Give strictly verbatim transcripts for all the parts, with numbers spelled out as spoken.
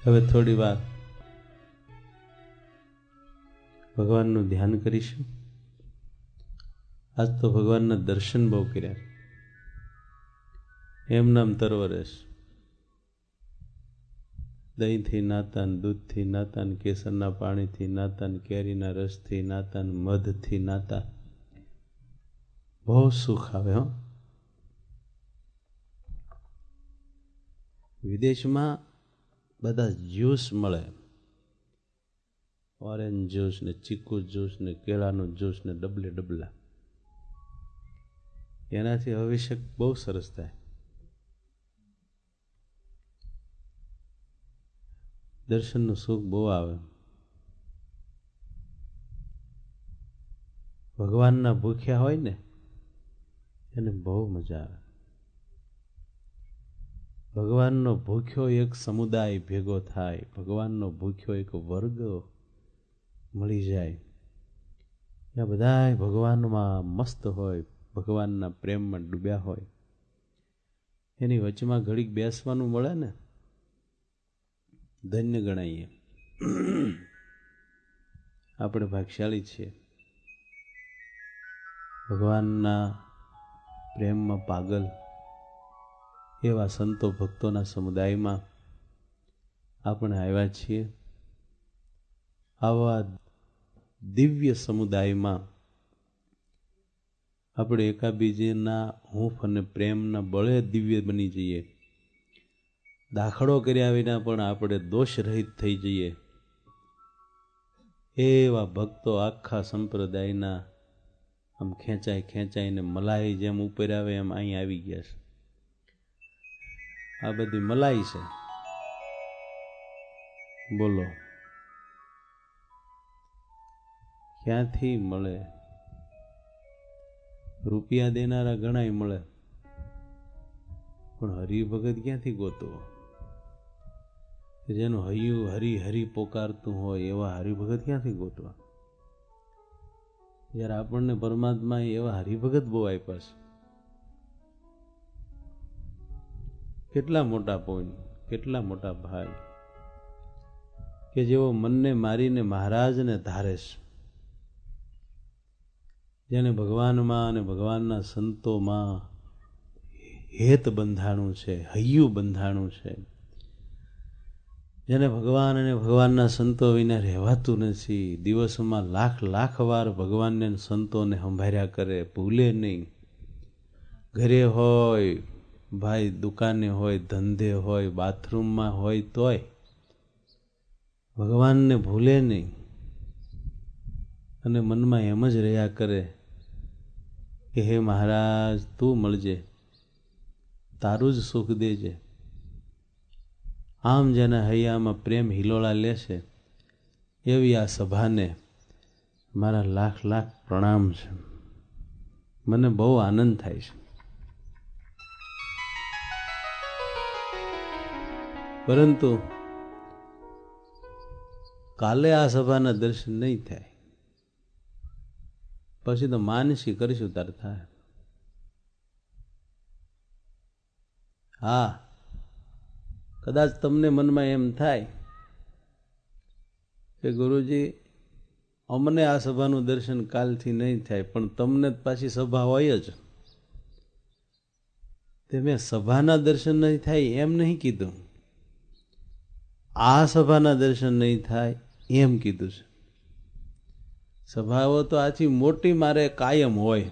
હવે થોડી વાર ભગવાનનું ધ્યાન કરીશું. આજ તો ભગવાનના દર્શન બહુ કર્યા, એમ નામ તરવરેશ. દહીંથી નાતા, દૂધથી નાતા, કેસરના પાણીથી નાતા, કેરીના રસથી નાતા, મધથી નાતા. બહુ સુખ આવે. હો, વિદેશમાં બધા જ્યુસ મળે, ઓરેન્જ જ્યુસ ને ચીકુ જ્યુસ ને કેળાનું જ્યુસ ને ડબલે ડબલા. એનાથી અભિષેક બહુ સરસ થાય. દર્શનનું સુખ બહુ આવે. ભગવાનના ભૂખ્યા હોય ને એને બહુ મજા આવે. ભગવાનનો ભૂખ્યો એક સમુદાય ભેગો થાય, ભગવાનનો ભૂખ્યો એક વર્ગ મળી જાય. ત્યાં બધા ભગવાનમાં મસ્ત હોય, ભગવાનના પ્રેમમાં ડૂબ્યા હોય. એની વચમાં ઘડીક બેસવાનું મળે ને, ધન્ય ગણાઈએ. આપણે ભાગ્યશાળી છીએ. ભગવાનના પ્રેમમાં પાગલ એવા સંતો ભક્તોના સમુદાયમાં આપણે આવ્યા છીએ. આવા દિવ્ય સમુદાયમાં આપણે એકાબીજીના હૂંફ અને પ્રેમના બળે દિવ્ય બની જઈએ. દાખલો કર્યા વિના પણ આપણે દોષ રહિત થઈ જઈએ. એવા ભક્તો આખા સંપ્રદાયના આમ ખેંચાઈ ખેંચાઈને મલાઈ જેમ ઉપર આવે એમ અહીં આવી ગયા છે. આ બધી મલાઈ છે. બોલો ક્યાંથી મળે? રૂપિયા દેનારા ઘણાય મળે, પણ હરિભગત ક્યાંથી ગોતવો? જેનું હૈયું હરી હરી પોકારતું હોય એવા હરિભગત ક્યાંથી ગોતવા? જ્યારે આપણને પરમાત્મા એવા હરિભગત બહુ આપ્યા છે. કેટલા મોટા પોઈન્ટ, કેટલા મોટા ભાઈ કે જેઓ મનને મારીને મહારાજને ધારે છે. જેને ભગવાનમાં અને ભગવાનના સંતોમાં હેત બંધાણું છે, હૈયું બંધાણું છે. જેને ભગવાન અને ભગવાનના સંતો વિના રહેવાતું નથી. દિવસમાં લાખ લાખ વાર ભગવાનને સંતોને સંભાળ્યા કરે, ભૂલે નહીં. ઘરે હોય, ભાઈ દુકાને હોય, ધંધે હોય, બાથરૂમમાં હોય, તોય ભગવાનને ભૂલે નહીં. અને મનમાં એમ જ રહ્યા કરે કે હે મહારાજ તું મળજે, તારું જ સુખ દેજે. આમ જેના હૈયામાં પ્રેમ હિલોળા લેશે એવી આ સભાને મારા લાખ લાખ પ્રણામ છે. મને બહુ આનંદ થાય છે. પરંતુ કાલે આ સભાના દર્શન નહીં થાય, પછી તો માનસી કરીશું તાર થાય. હા, કદાચ તમને મનમાં એમ થાય કે ગુરુજી અમને આ સભાનું દર્શન કાલથી નહીં થાય, પણ તમને પાછી સભા હોય જ. તે મેં સભાના દર્શન નહીં થાય એમ નહીં કીધું, આ સભાના દર્શન નહીં થાય એમ કીધું છે. સભાઓ તો આથી મોટી મારે કાયમ હોય,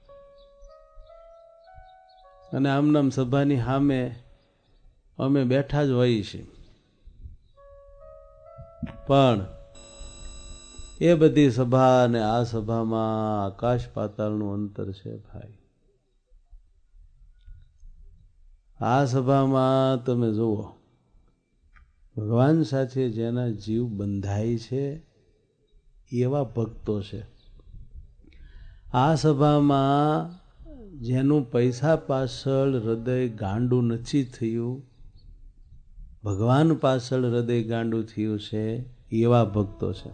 અને આમનામ સભાની સામે અમે બેઠા જ હોઈએ છીએ. પણ એ બધી સભા અને આ સભામાં આકાશ પાતાળનું અંતર છે ભાઈ. આ સભામાં તમે જુઓ, ભગવાન સાથે જેના જીવ બંધાય છે એવા ભક્તો છે. આ સભામાં જેનું પૈસા પાછળ હૃદય ગાંડું નથી થયું, ભગવાન પાછળ હૃદય ગાંડું થયું છે એવા ભક્તો છે.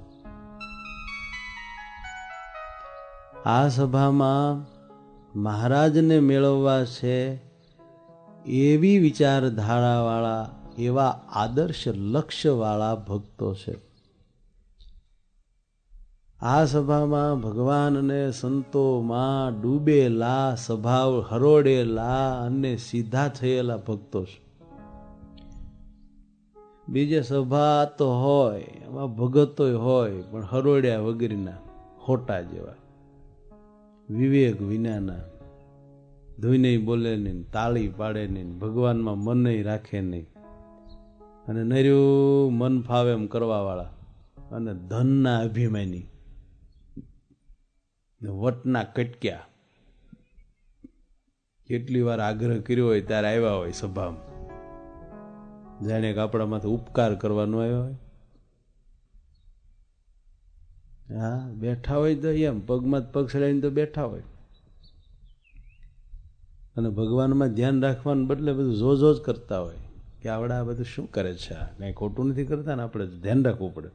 આ સભામાં મહારાજને મેળવવા છે એવી વિચારધારાવાળા એવા આદર્શ લક્ષ્યવાળા ભક્તો છે. આ સભામાં ભગવાન અને સંતોમાં ડૂબેલા, સ્વભાવ હરોડેલા અને સીધા થયેલા ભક્તો છે. બીજે સભા તો હોય, એમાં ભગતો હોય, પણ હરોડ્યા વગરના, ખોટા જેવા, વિવેક વિનાના, ધોઈને બોલે નહીં, તાળી પાડે નહીં, ભગવાનમાં મન રાખે નહીં, અને નર્યું મન ફાવે એમ કરવા વાળા, અને ધનના અભિમાની, વટના કટક્યા. કેટલી વાર આગ્રહ કર્યો હોય ત્યારે આવ્યા હોય સભામાં, જાણે કે આપણા માથે ઉપકાર કરવાનો આવ્યો હોય. હા, બેઠા હોય તો એમ પગમાં પગ ચડાવીને તો બેઠા હોય, અને ભગવાનમાં ધ્યાન રાખવાને બદલે બધું જો જો જ કરતા હોય કે આવડા આ બધું શું કરે છે, આ કંઈ ખોટું નથી કરતા ને, આપણે ધ્યાન રાખવું પડે,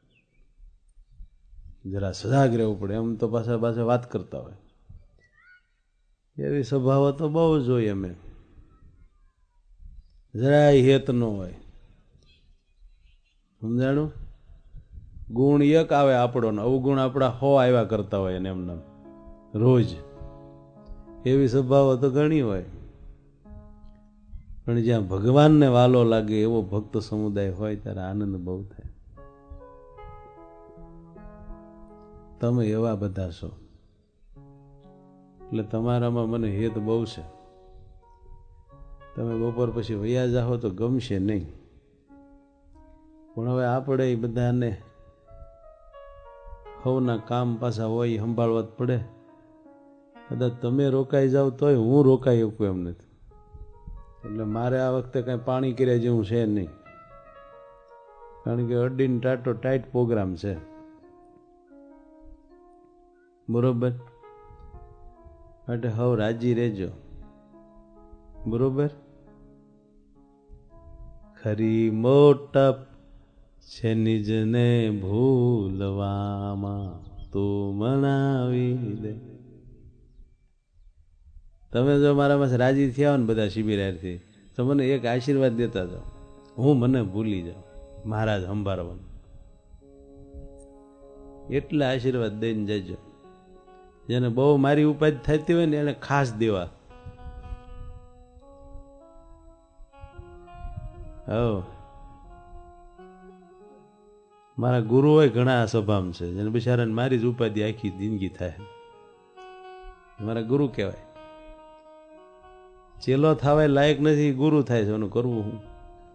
જરા સજાગ રહેવું પડે, એમ તો પાછા પાછા વાત કરતા હોય. એવી સ્વભાવ તો બહુ જોઈએ અમે, જરાય હેત ન હોય. સમજાણું? ગુણ એક આવે આપણો ને અવગુણ આપણા હો આવ્યા કરતા હોય ને એમને રોજ. એવી સ્વભાવ તો ઘણી હોય, પણ જ્યાં ભગવાનને વાલો લાગે એવો ભક્ત સમુદાય હોય ત્યારે આનંદ બહુ થાય. તમે એવા બધા છો એટલે તમારામાં મને હેત બહુ છે. તમે બપોર પછી વૈયા જાઓ તો ગમશે નહીં, પણ હવે આપણે એ બધાને હવના કામ પાછા હોય સંભાળવા જ પડે. કદાચ તમે રોકાઈ જાઓ તોય હું રોકાઈ શકું એમ નથી, એટલે મારે આ વખતે કાંઈ પાણી કર્યા જેવું છે નહીં, કારણ કે અડીને ટાટો ટાઈટ પ્રોગ્રામ છે. બરોબર? માટે હવ રાજી રહેજો. બરોબર? ખરી મોટપ છે નિજને ભૂલવામાં તું મનાવી દે. તમે જો મારામાં રાજી થયા ને બધા શિબિરાર્થી, તો મને એક આશીર્વાદ દેતા જાઓ, હું મને ભૂલી જાઉં મહારાજ સંભાળવાનું. એટલા આશીર્વાદ દઈને જજો. જેને બહુ મારી ઉપાધિ થતી હોય ને એને ખાસ દેવા. હવ મારા ગુરુ હોય ઘણા આ સભામાં છે, જેને બિચારાને મારી જ ઉપાધિ આખી જિંદગી થાય, મારા ગુરુ કહેવાય. ચેલો થવાય લાયક નથી, ગુરુ થાય છે, એનું કરવું હું.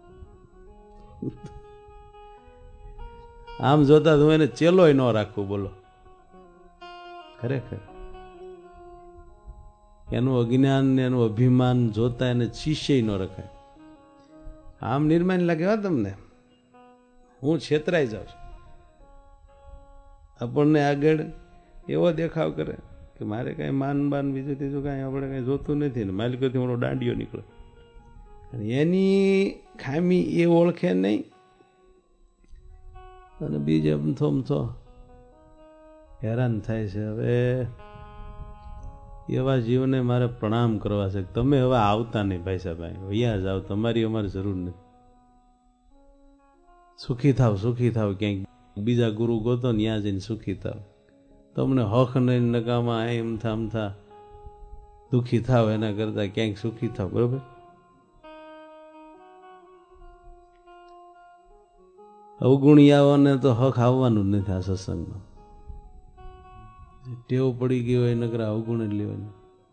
આમ જોતા હું એને ચેલોય ન રાખવું. બોલો, ખરેખર એનું અજ્ઞાન ને એનું અભિમાન જોતા એને શિષ્ય ન રખાય. આમ નિર્માણ લાગે હા તમને, હું છેતરાઈ જાઉં છું. આપણને આગળ એવો દેખાવ કરે કે મારે કાંઈ માન બાન બીજું ત્રીજું કાંઈ આપણે કાંઈ જોતું નથી ને માલિકોથી મોટો દાંડિયો નીકળે, અને એની ખામી એ ઓળખે નહીં, અને બીજે અમથો અમથો હેરાન થાય છે. હવે એવા જીવને મારે પ્રણામ કરવા છે. તમે હવે આવતા નહીં ભાઈ સાહેબ, અહીંયા જાઓ, તમારી અમારી જરૂર નથી. સુખી થાવ, સુખી થાવ, ક્યાંક બીજા ગુરુ ગોતો ને ત્યાં જઈને સુખી થાવ. તમને હક નહીં નકામાં એમ થા આમ થા દુઃખી થાવ એના કરતા ક્યાંક સુખી થાવ. બરોબર? અવગુણિયાઓને તો હક આવવાનું જ નથી આ સત્સંગમાં. ટેવ પડી ગઈ હોય નકરા અવગુણ જ લેવાની.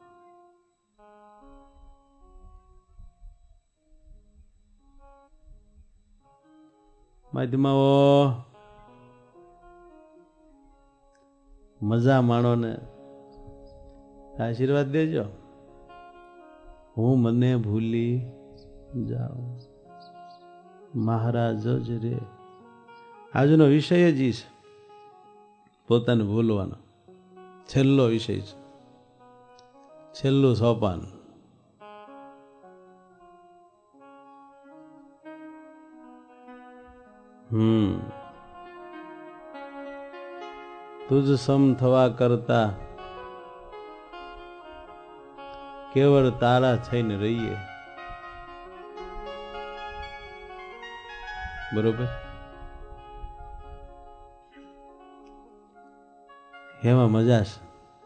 માધ્યમાઓ મજા માણો ને આશીર્વાદ દેજો. હું મને ભૂલી જાઉં મહારાજ જ રે. આજનો વિષય જ છે પોતાને ભૂલવાનો. છેલ્લો વિષય છે, છેલ્લું સોપાન. હમ તુજ સમ થવા કરતા કેવળ તારા થઈને રહીએ. બરોબર? એમાં મજા છે.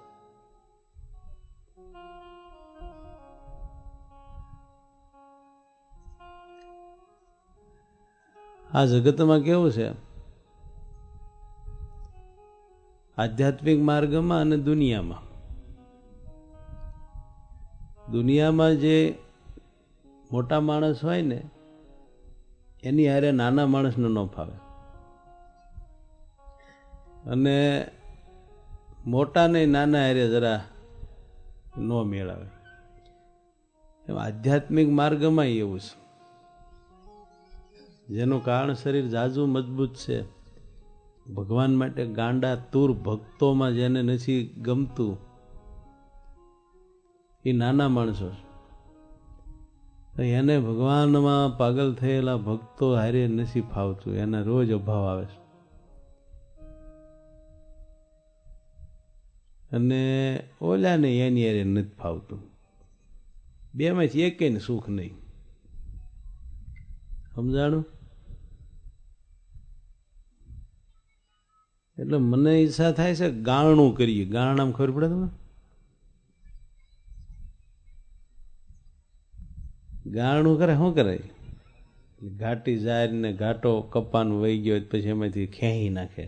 આ જગતમાં કેવું છે, આધ્યાત્મિક માર્ગમાં અને દુનિયામાં, દુનિયામાં જે મોટા માણસ હોય ને એની હારે નાના માણસને ન ફાવે, અને મોટા ને નાના હારે જરા ન મેળાવે. એમ આધ્યાત્મિક માર્ગમાં એવું છે. જેનું કારણ શરીર જાજુ મજબૂત છે, ભગવાન માટે ગાંડા તૂર ભક્તોમાં જેને નથી ગમતું એ નાના માણસો છે. એને ભગવાનમાં પાગલ થયેલા ભક્તો હારે નથી ફાવતું, એને રોજ અભાવ આવે છે. અને ઓલા ને એની હારે નથી ફાવતું. બે માંથી એકેય સુખ નહીં. સમજાણું? એટલે મને ઈચ્છા થાય છે ગાણું કરીએ. ગાણામાં ખબર પડે તમને? ગાણું કરે શું કરે? ઘાટી જાય ને ઘાટો કપાનું વહી ગયો પછી એમાંથી ખેંચી નાખે.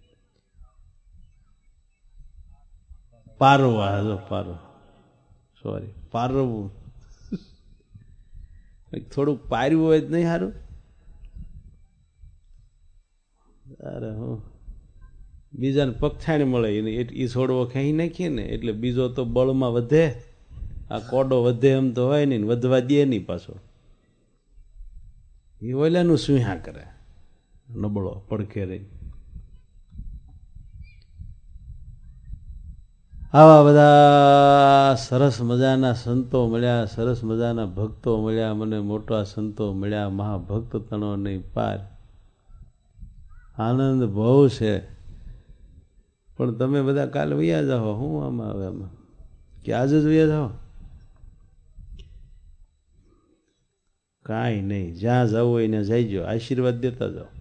પારવા જો પારવ સોરી પારવું થોડુંક પાર્યું હોય જ નહીં સારું? અરે હું બીજાને પગથાણી મળે એ છોડવો ખેંચી નાખીએ ને એટલે બીજો તો બળમાં વધે. આ કોડો વધે એમ તો હોય નહીં, વધવા દે નહીં પાછો. એ ઓલાનું સુહા કરે નબળો પડખે રહી. આવા બધા સરસ મજાના સંતો મળ્યા, સરસ મજાના ભક્તો મળ્યા, મને મોટા સંતો મળ્યા, મહાભક્ત તણો નહીં પાર. આનંદ બહુ છે. પણ તમે બધા કાલે વૈયા જાઓ. હું આમાં હવે આમાં કે આજે જ વૈયા જાઓ? કાંઈ નહીં, જ્યાં જવું હોય ને જઈજો, આશીર્વાદ દેતા જાઓ.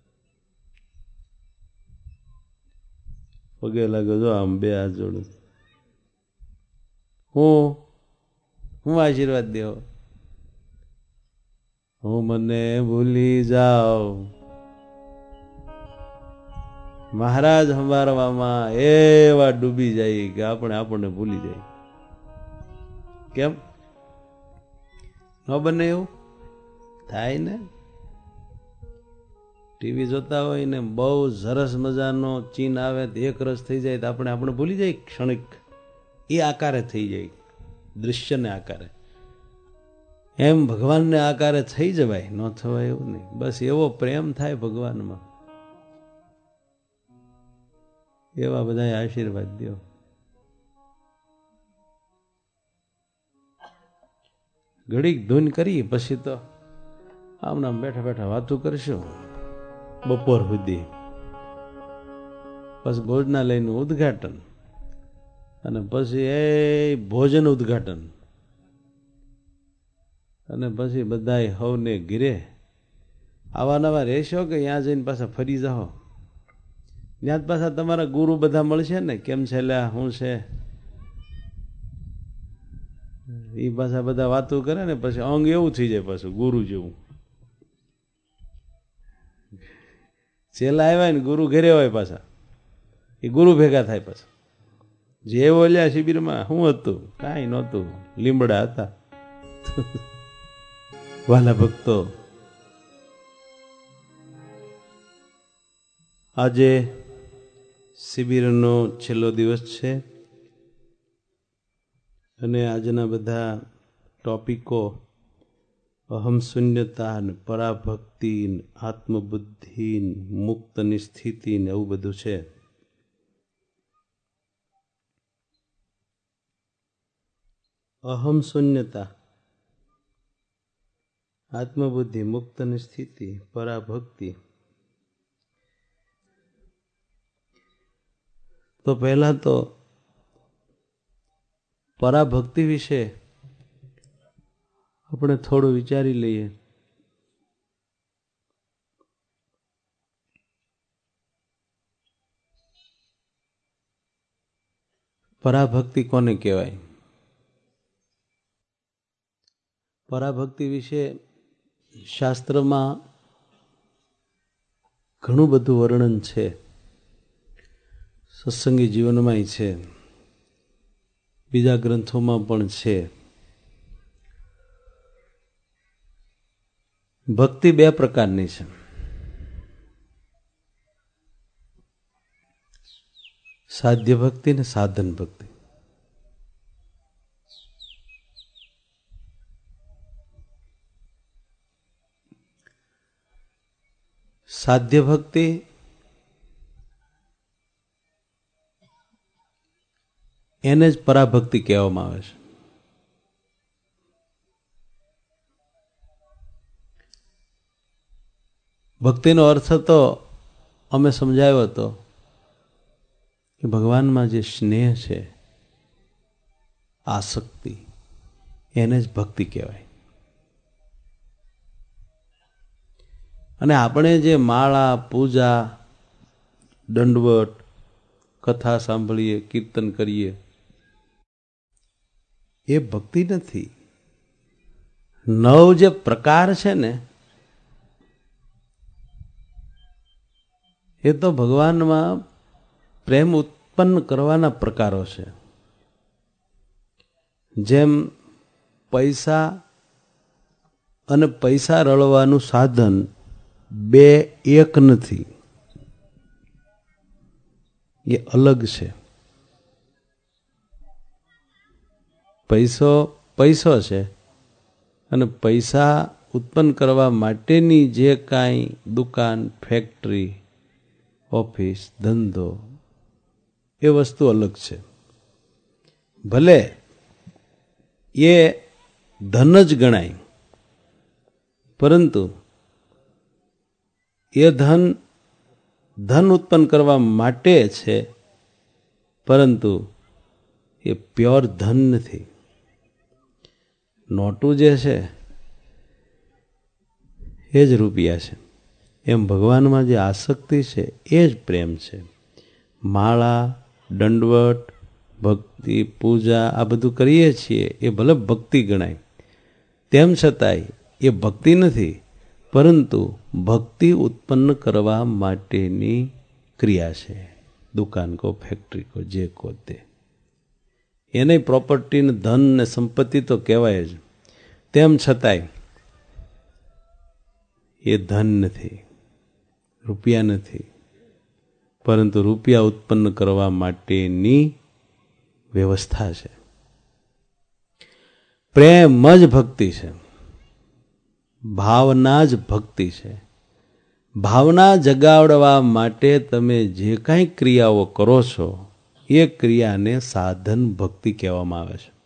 પગે લાગો જો આમ બે હાથ જોડું. હું હું આશીર્વાદ દેવો? હું મને ભૂલી જાઓ મહારાજ સંભાળવામાં એવા ડૂબી જાય કે આપણે આપણને ભૂલી જાય. કેમ ન બને? એવું થાય ને. ટીવી જોતા હોય ને બહુ સરસ મજાનો ચીન આવે તો એક રસ થઈ જાય તો આપણે આપણે ભૂલી જાય ક્ષણિક. એ આકારે થઈ જાય, દૃશ્યને આકારે. એમ ભગવાનને આકારે થઈ જવાય, ન થવાય એવું નહીં. બસ એવો પ્રેમ થાય ભગવાનમાં. એવા બધા આશીર્વાદ દો. ઘડીક ધૂન કરી પછી તો આમનામ બેઠા બેઠા વાતું કરશું બપોર સુધી. પછી ભોજનાલયનું ઉદ્ઘાટન અને પછી એ ભોજન ઉદ્ઘાટન અને પછી બધાય હવને ઘીરે આવા નવા રહેશો કે ત્યાં જઈને પાછા ફરી જાઓ. ત્યાં જ પાછા તમારા ગુરુ બધા મળશે ને, કેમ છે લ્યા શું છે એ પાછા બધા વાતો કરે ને પછી અંગ એવું થઈ જાય પાછું ગુરુ જેવું. છેલ્લા આવ્યા ને ગુરુ ઘરે હોય પાછા, એ ગુરુ ભેગા થાય પાછા. જે ઓલ્યા શિબિરમાં શું હતું? કાંઈ નહોતું, લીમડા હતા. વાલા ભક્તો, આજે શિબિરનો છેલ્લો દિવસ છે અને આજના બધા ટોપિકો અહમ શૂન્યતા ને પરાભક્તિ ને આત્મબુદ્ધિ ને મુક્તની સ્થિતિ ને એવું બધું છે. અહમ શૂન્યતા, આત્મબુદ્ધિ, મુક્તની સ્થિતિ, પરાભક્તિ. તો પહેલા તો પરાભક્તિ વિશે આપણે થોડું વિચારી લઈએ. પરાભક્તિ કોને કહેવાય? પરાભક્તિ વિશે શાસ્ત્રમાં ઘણું બધું વર્ણન છે, સત્સંગી જીવનમાંય છે, બીજા ગ્રંથોમાં પણ છે. ભક્તિ બે પ્રકારની છે. સાધ્ય ભક્તિ ને સાધન ભક્તિ. સાધ્ય ભક્તિ એને જ પરાભક્તિ કહેવામાં આવે છે. ભક્તિનો અર્થ તો અમે સમજાવ્યો હતો કે ભગવાનમાં જે સ્નેહ છે, આસક્તિ, એને જ ભક્તિ કહેવાય. અને આપણે જે માળા, પૂજા, દંડવટ, કથા સાંભળીએ, કીર્તન કરીએ, એ ભક્તિ નથી. નવ જે પ્રકાર છે ને, એ તો ભગવાનમાં પ્રેમ ઉત્પન્ન કરવાના પ્રકારો છે. જેમ પૈસા અને પૈસા રળવાનું સાધન બે એક નથી, એ અલગ છે. પૈસો પૈસો છે અને પૈસા ઉત્પન્ન કરવા માટેની જે કાંઈ દુકાન, ફેક્ટરી, ઓફિસ, ધંધો, એ વસ્તુ અલગ છે. ભલે એ ધન જ ગણાય, પરંતુ એ ધન ધન ઉત્પન્ન કરવા માટે છે, પરંતુ એ પ્યોર ધન નથી. નોટું જે છે એ જ રૂપિયા છે. એમ ભગવાનમાં જે આસક્તિ છે એ જ પ્રેમ છે. માળા, દંડવટ, ભક્તિ, પૂજા, આ બધું કરીએ છીએ, એ ભલે ભક્તિ ગણાય, તેમ છતાંય એ ભક્તિ નથી, પરંતુ ભક્તિ ઉત્પન્ન કરવા માટેની ક્રિયા છે. દુકાન કો, ફેક્ટરી કો, જે કો તે, એને પ્રોપર્ટી ને ધન ને સંપત્તિ તો કહેવાય જ. તેમ છતાંય એ ધન નથી, રૂપિયા નથી, પરંતુ રૂપિયા ઉત્પન્ન કરવા માટેની વ્યવસ્થા છે. પ્રેમ જ ભક્તિ છે, ભાવના જ ભક્તિ છે. ભાવના જગાવડવા માટે તમે જે કાંઈ ક્રિયાઓ કરો છો, એ ક્રિયાને સાધન ભક્તિ કહેવામાં આવે છે.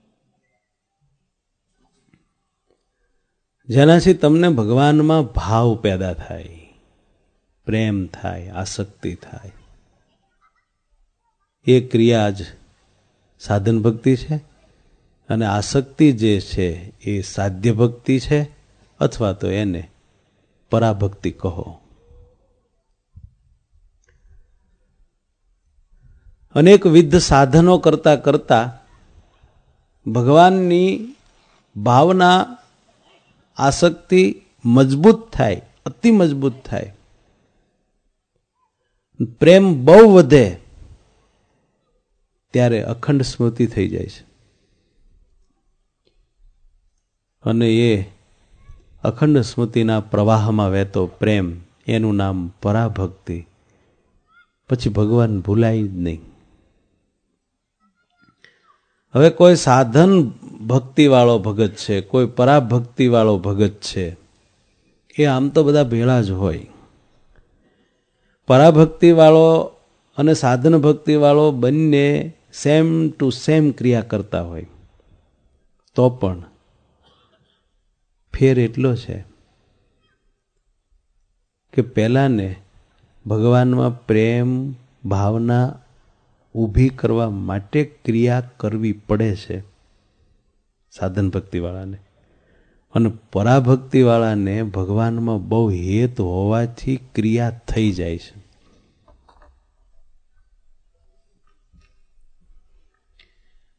જેનાથી તમને ભગવાનમાં ભાવ પેદા થાય, પ્રેમ થાય, આસક્તિ થાય, એ ક્રિયા જ સાધન ભક્તિ છે. અને આસક્તિ જે છે એ સાધ્ય ભક્તિ છે, અથવા તો એને પરાભક્તિ કહો. અનેકવિધ સાધનો કરતા કરતા ભગવાનની ભાવના, આસક્તિ મજબૂત થાય, અતિ મજબૂત થાય, પ્રેમ બહુ વધે, ત્યારે અખંડ સ્મૃતિ થઈ જાય છે. અને એ અખંડ સ્મૃતિના પ્રવાહમાં વહેતો પ્રેમ, એનું નામ પરાભક્તિ. પછી ભગવાન ભૂલાય જ નહીં. હવે કોઈ સાધન ભક્તિવાળો ભગત છે, કોઈ પરાભક્તિવાળો ભગત છે, એ આમ તો બધા ભેળા જ હોય. પરાભક્તિવાળો અને સાધન ભક્તિવાળો બંને સેમ ટુ સેમ ક્રિયા કરતા હોય, તો પણ ફેર એટલો છે કે પહેલાને ભગવાનમાં પ્રેમ, ભાવના ઊભી કરવા માટે ક્રિયા કરવી પડે છે સાધન ભક્તિવાળાને, અને પરાભક્તિવાળાને ભગવાનમાં બહુ હેત હોવાથી ક્રિયા થઈ જાય છે.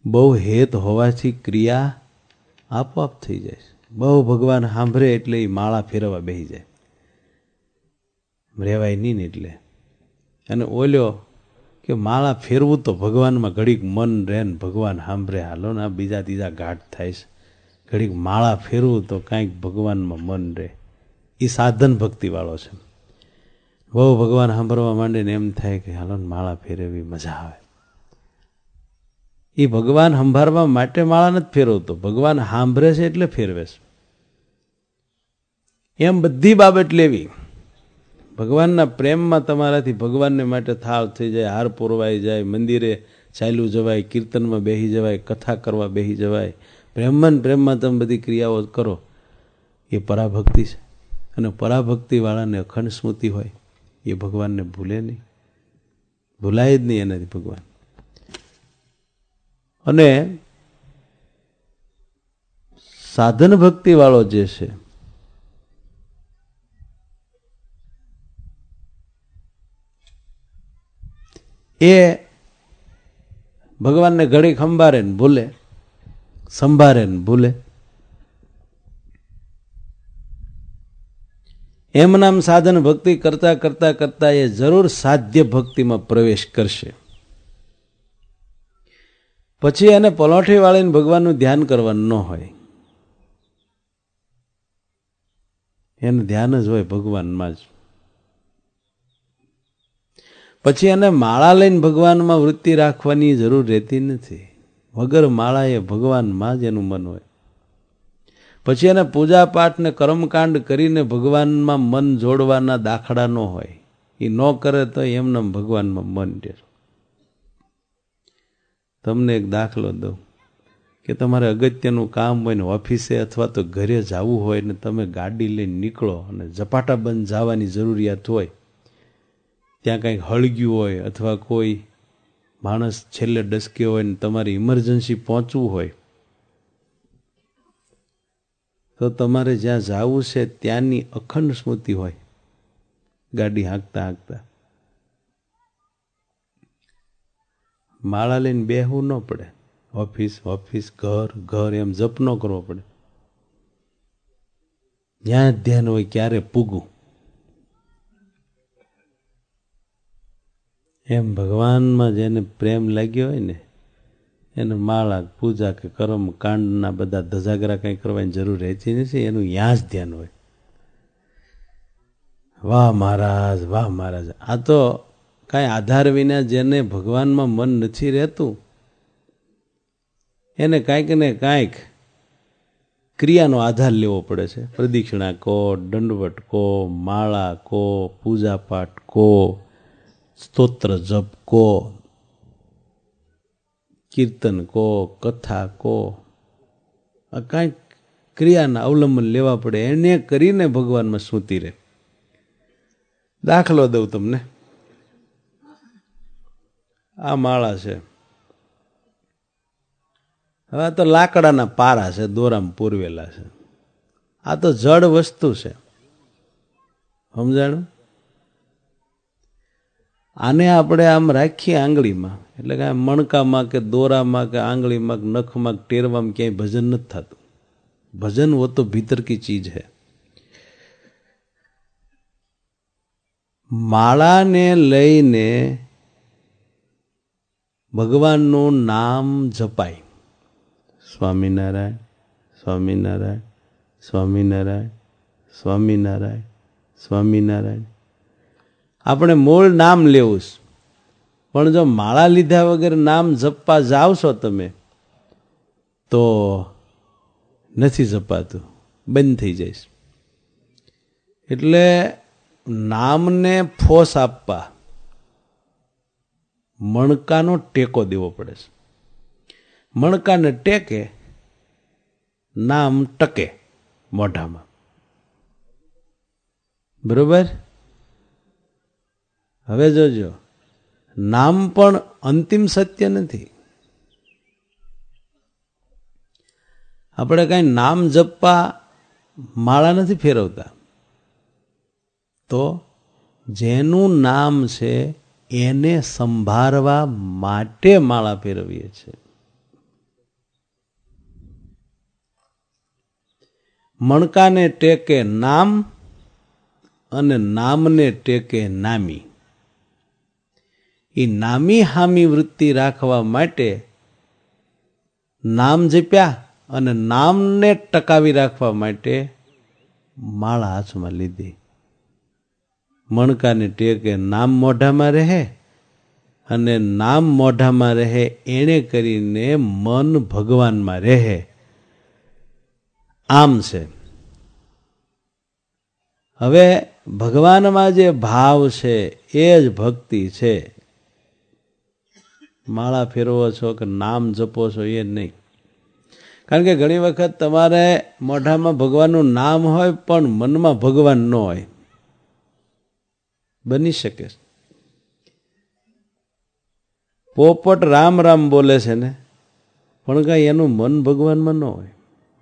બહુ હેત હોવાથી ક્રિયા આપોઆપ થઈ જાય છે. બહુ ભગવાન સાંભળે એટલે એ માળા ફેરવવા બેસી જાય, રહેવાય નહીં ને એટલે. અને ઓલ્યો કે માળા ફેરવું તો ભગવાનમાં ઘડીક મન રહે ને ભગવાન સાંભળે, હાલો ને આ બીજા ત્રીજા ઘાટ થાય છે, ઘડીક માળા ફેરવું તો કાંઈક ભગવાનમાં મન રહે. એ સાધન ભક્તિવાળો છે. બહુ ભગવાન સાંભળવા માંડે ને એમ થાય કે હાલો ને માળા ફેરવી મજા આવે. એ ભગવાન સંભાળવા માટે માળા નથી ફેરવતો, ભગવાન સાંભળે છે એટલે ફેરવે છે. એમ બધી બાબત લેવી. ભગવાનના પ્રેમમાં તમારાથી ભગવાનને માટે થાળ થઈ જાય, હાર પોરવાઈ જાય, મંદિરે ચાલ્યું જવાય, કીર્તનમાં બેસી જવાય, કથા કરવા બેસી જવાય, પ્રેમમાં પ્રેમમાં તમે બધી ક્રિયાઓ કરો, એ પરાભક્તિ છે. અને પરાભક્તિવાળાને અખંડ સ્મૃતિ હોય, એ ભગવાનને ભૂલે નહીં, ભૂલાય જ નહીં એનાથી ભગવાન. અને સાધન ભક્તિવાળો જે છે એ ભગવાનને ઘડી ખંભારે ને ભૂલે, સંભારે ને ભૂલે. એમ નામ સાધન ભક્તિ કરતા કરતા કરતા એ જરૂર સાધ્ય ભક્તિમાં પ્રવેશ કરશે. પછી એને પલોઠી વાળીને ભગવાનનું ધ્યાન કરવાનું ન હોય, એનું ધ્યાન જ હોય ભગવાનમાં જ. પછી એને માળા લઈને ભગવાનમાં વૃત્તિ રાખવાની જરૂર રહેતી નથી. વગર માળા એ ભગવાનમાં જ એનું મન હોય. પછી એને પૂજા પાઠ ને કર્મકાંડ કરીને ભગવાનમાં મન જોડવાના દાખલા ન હોય. એ ન કરે તો એમને ભગવાનમાં મન રહે. તમને એક દાખલો દઉં કે તમારે અગત્યનું કામ હોય ને ઓફિસે અથવા તો ઘરે જવું હોય ને તમે ગાડી લઈને નીકળો અને ઝપાટા બંધ જવાની જરૂરિયાત હોય, ત્યાં કંઈક હળગ્યું હોય અથવા કોઈ માણસ છેલ્લે ડસકે હોય ને તમારી ઇમરજન્સી પહોંચવું હોય, તો તમારે જ્યાં જવું છે ત્યાંની અખંડ સ્મૃતિ હોય ગાડી હાંકતા હાંકતા. માળા લઈને બેહવું ન પડે. ઓફિસ ઓફિસ ઘર ઘર એમ જપ ન કરવો પડે. જ્યાં ધ્યાન હોય ક્યારે પૂગું. એમ ભગવાનમાં જેને પ્રેમ લાગ્યો હોય ને એને માળા પૂજા કે કર્મ કાંડના બધા ધજાગરા કંઈ કરવાની જરૂર રહેતી નથી. એનું ત્યાં જ ધ્યાન હોય. વાહ મહારાજ, વાહ મહારાજ. આ તો કાંઈ આધાર વિના જેને ભગવાનમાં મન નથી રહેતું એને કાંઈક ને કાંઈક ક્રિયાનો આધાર લેવો પડે છે. પ્રદક્ષિણા કો, દંડવટ કો, માળા કો, પૂજાપાઠ કો, સ્તોત્ર જપ કો, કીર્તન કો, કથા કો, આ કાંઈક ક્રિયાના અવલંબન લેવા પડે. એને કરીને ભગવાનમાં સ્મૃતિ રહે. દાખલો દઉં તમને. આ માળા છે, હવે આ તો લાકડાના પારા છે, દોરામાં પૂરવેલા છે. આ તો જડ વસ્તુ છે, સમજાણું? આને આપણે આમ રાખીએ આંગળીમાં, એટલે કે મણકામાં કે દોરામાં કે આંગળીમાં કે નખમાં કે ટેરવામાં ક્યાંય ભજન નથી થતું. ભજન વો તો ભીતર કી ચીજ હૈ. માળાને લઈને ભગવાનનું નામ જપાય. સ્વામિનારાયણ, સ્વામિનારાયણ, સ્વામિનારાયણ, સ્વામિનારાયણ, સ્વામિનારાયણ. આપણે મૂળ નામ લેવું છે, પણ જો માળા લીધા વગર નામ જપવા જાવ છો તમે તો નથી જપાતું, બંધ થઈ જાય. એટલે નામને ફોસ આપવા મણકાનો ટેકો દેવો પડે છે. મણકાને ટેકે નામ ટકે મોઢામાં. બરોબર? હવે જોજો, નામ પણ અંતિમ સત્ય નથી. આપણે કઈ નામ જપવા માળા નથી ફેરવતા, તો જેનું નામ છે એને સંભાળવા માટે માળા ફેરવીએ છીએ. મણકાને ટેકે નામ અને નામને ટેકે નામી. એ નામી હામી વૃત્તિ રાખવા માટે નામ જપ્યા અને નામને ટકાવી રાખવા માટે માળા હાથમાં લીધી. મણકાને ટેકે નામ મોઢામાં રહે અને નામ મોઢામાં રહે એને કરીને મન ભગવાનમાં રહે. આમ છે. હવે ભગવાનમાં જે ભાવ છે એ જ ભક્તિ છે. માળા ફેરવો છો કે નામ જપો છો એ નહીં. કારણ કે ઘણી વખત તમારે મોઢામાં ભગવાનનું નામ હોય પણ મનમાં ભગવાન ન હોય. બની શકે. પોપટ રામ રામ બોલે છે ને પણ કઈ એનું મન ભગવાનમાં ન હોય.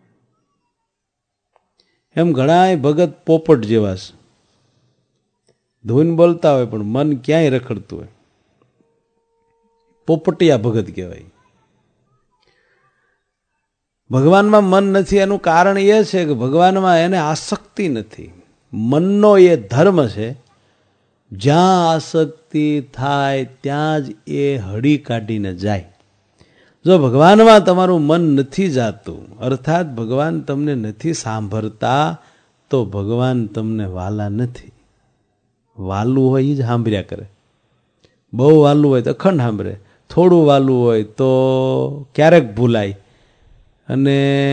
એમ ઘણા ભગત પોપટ જેવા છે. ધૂન બોલતા હોય પણ મન ક્યાંય રખડતું હોય. પોપટિયા ભગત કહેવાય. ભગવાનમાં મન નથી એનું કારણ એ છે કે ભગવાનમાં એને આસક્તિ નથી. મનનો એ ધર્મ છે. જ્યાં આસક્તિ થાય ત્યાં જ એ હળી કાઢીને જાય. જો ભગવાનમાં તમારું મન નથી જાતું અર્થાત ભગવાન તમને નથી સાંભળતા તો ભગવાન તમને વાલા નથી. વાલું હોય એ જ સાંભળ્યા કરે. બહુ વાલું હોય તો અખંડ સાંભળે. થોડું વાલું હોય તો ક્યારેક ભૂલાય અને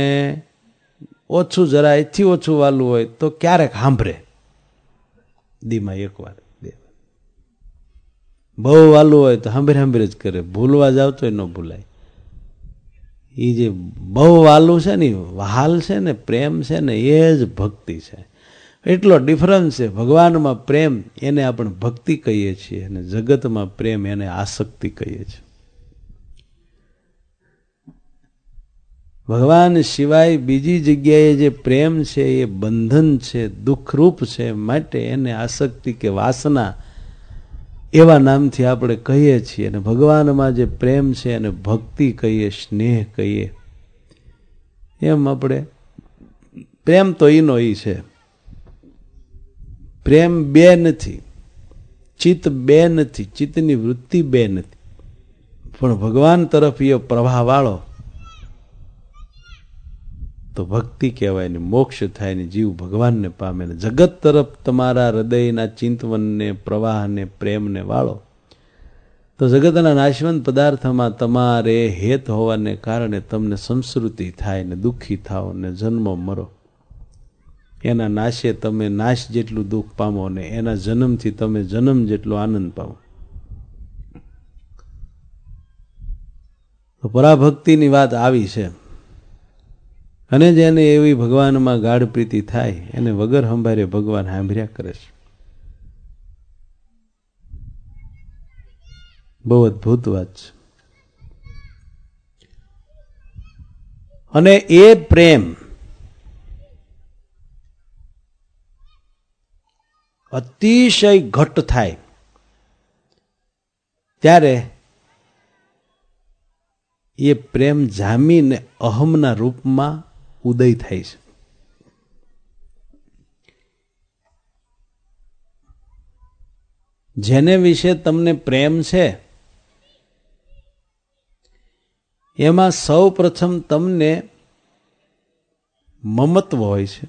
ઓછું જરા એથી ઓછું વાલું હોય તો ક્યારેક સાંભળે. દીમાં એક વાર બે વાર. બહુ વાલું હોય તો સાંભળે સાંભળે જ કરે. ભૂલવા જાવ તો ન ભૂલાય. એ જે બહુ વાલું છે ને વહાલ છે ને પ્રેમ છે ને એ જ ભક્તિ છે. એટલો ડિફરન્સ છે. ભગવાનમાં પ્રેમ એને આપણે ભક્તિ કહીએ છીએ અને જગતમાં પ્રેમ એને આસક્તિ કહીએ છીએ. ભગવાન સિવાય બીજી જગ્યાએ જે પ્રેમ છે એ બંધન છે, દુઃખરૂપ છે. માટે એને આસક્તિ કે વાસના એવા નામથી આપણે કહીએ છીએ. અને ભગવાનમાં જે પ્રેમ છે એને ભક્તિ કહીએ, સ્નેહ કહીએ. એમ આપણે પ્રેમ તો એનો એ છે. પ્રેમ બે નથી, ચિત્ત બે નથી, ચિત્તની વૃત્તિ બે નથી, પણ ભગવાન તરફ એ પ્રવાહ વાળો તો ભક્તિ કહેવાય ને મોક્ષ થાય ને જીવ ભગવાનને પામે. ને જગત તરફ તમારા હૃદયના ચિંતવનને પ્રવાહને પ્રેમને વાળો તો જગતના નાશવંત પદાર્થમાં તમારે હેત હોવાને કારણે તમને સંસ્કૃતિ થાય ને દુઃખી થાઓ ને જન્મો મરો. એના નાશે તમે નાશ જેટલું દુઃખ પામો ને એના જન્મથી તમે જન્મ જેટલો આનંદ પામો. તો પરાભક્તિની વાત આવી છે. અને જેને એવી ભગવાનમાં ગાઢ પ્રીતિ થાય એને વગર સંભારે ભગવાન સાંભળ્યા કરે છે. બહુ અદભુત વાત છે. અને એ પ્રેમ અતિશય ઘટ થાય ત્યારે એ પ્રેમ જામીને અહમના રૂપમાં ઉદય થાય છે. જેને વિશે તમને પ્રેમ છે એમાં સૌ પ્રથમ તમને મમત્વ હોય છે.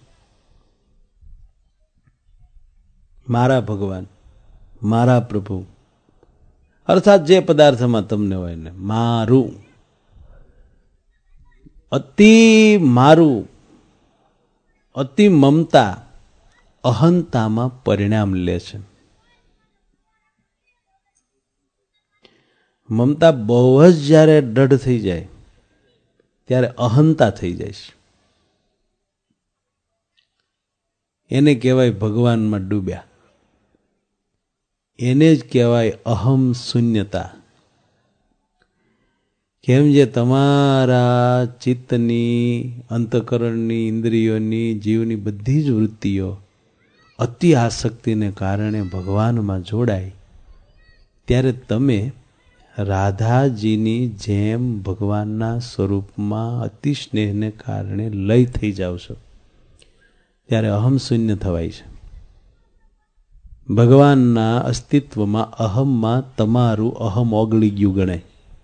મારા ભગવાન, મારા પ્રભુ, અર્થાત જે પદાર્થમાં તમને હોય ને મારું, અતિ મારું, અતિ મમતા અહંતામાં પરિણામ લે છે. મમતા બહુ જ જ્યારે દૃઢ થઈ જાય ત્યારે અહંતા થઈ જાય છે. એને કહેવાય ભગવાનમાં ડૂબ્યા. એને જ કહેવાય અહમ શૂન્યતા. કેમ જે તમારા ચિત્તની, અંતઃકરણની, ઇન્દ્રિયોની, જીવની બધી જ વૃત્તિઓ અતિ આસક્તિને કારણે ભગવાનમાં જોડાય ત્યારે તમે રાધાજીની જેમ ભગવાનના સ્વરૂપમાં અતિ સ્નેહને કારણે લય થઈ જાવ છો. ત્યારે અહમ શૂન્ય થવાય છે. ભગવાનના અસ્તિત્વમાં અહમમાં તમારું અહમ ઓગળી ગયું ગણાય.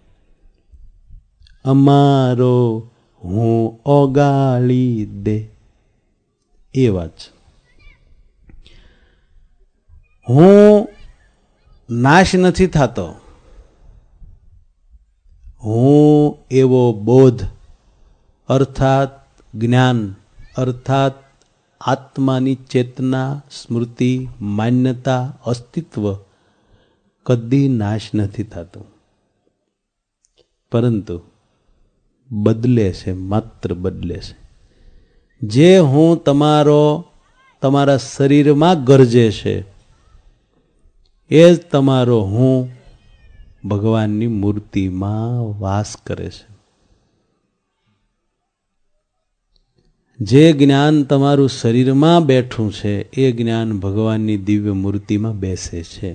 અમારો હું ઓગાળી દે એ વાત છે. હું નાશ નથી થતો. હું એવો બોધ અર્થાત જ્ઞાન અર્થાત આત્માની ચેતના, સ્મૃતિ, માન્યતા, અસ્તિત્વ કદી નાશ નથી થતું, પરંતુ બદલે છે, માત્ર બદલે છે. જે હું તમારો તમારા શરીરમાં ગરજે છે એ જ તમારો હું ભગવાનની મૂર્તિમાં વાસ કરે છે. જે જ્ઞાન તમારું શરીરમાં બેઠું છે એ જ્ઞાન ભગવાનની દિવ્ય મૂર્તિમાં બેસે છે.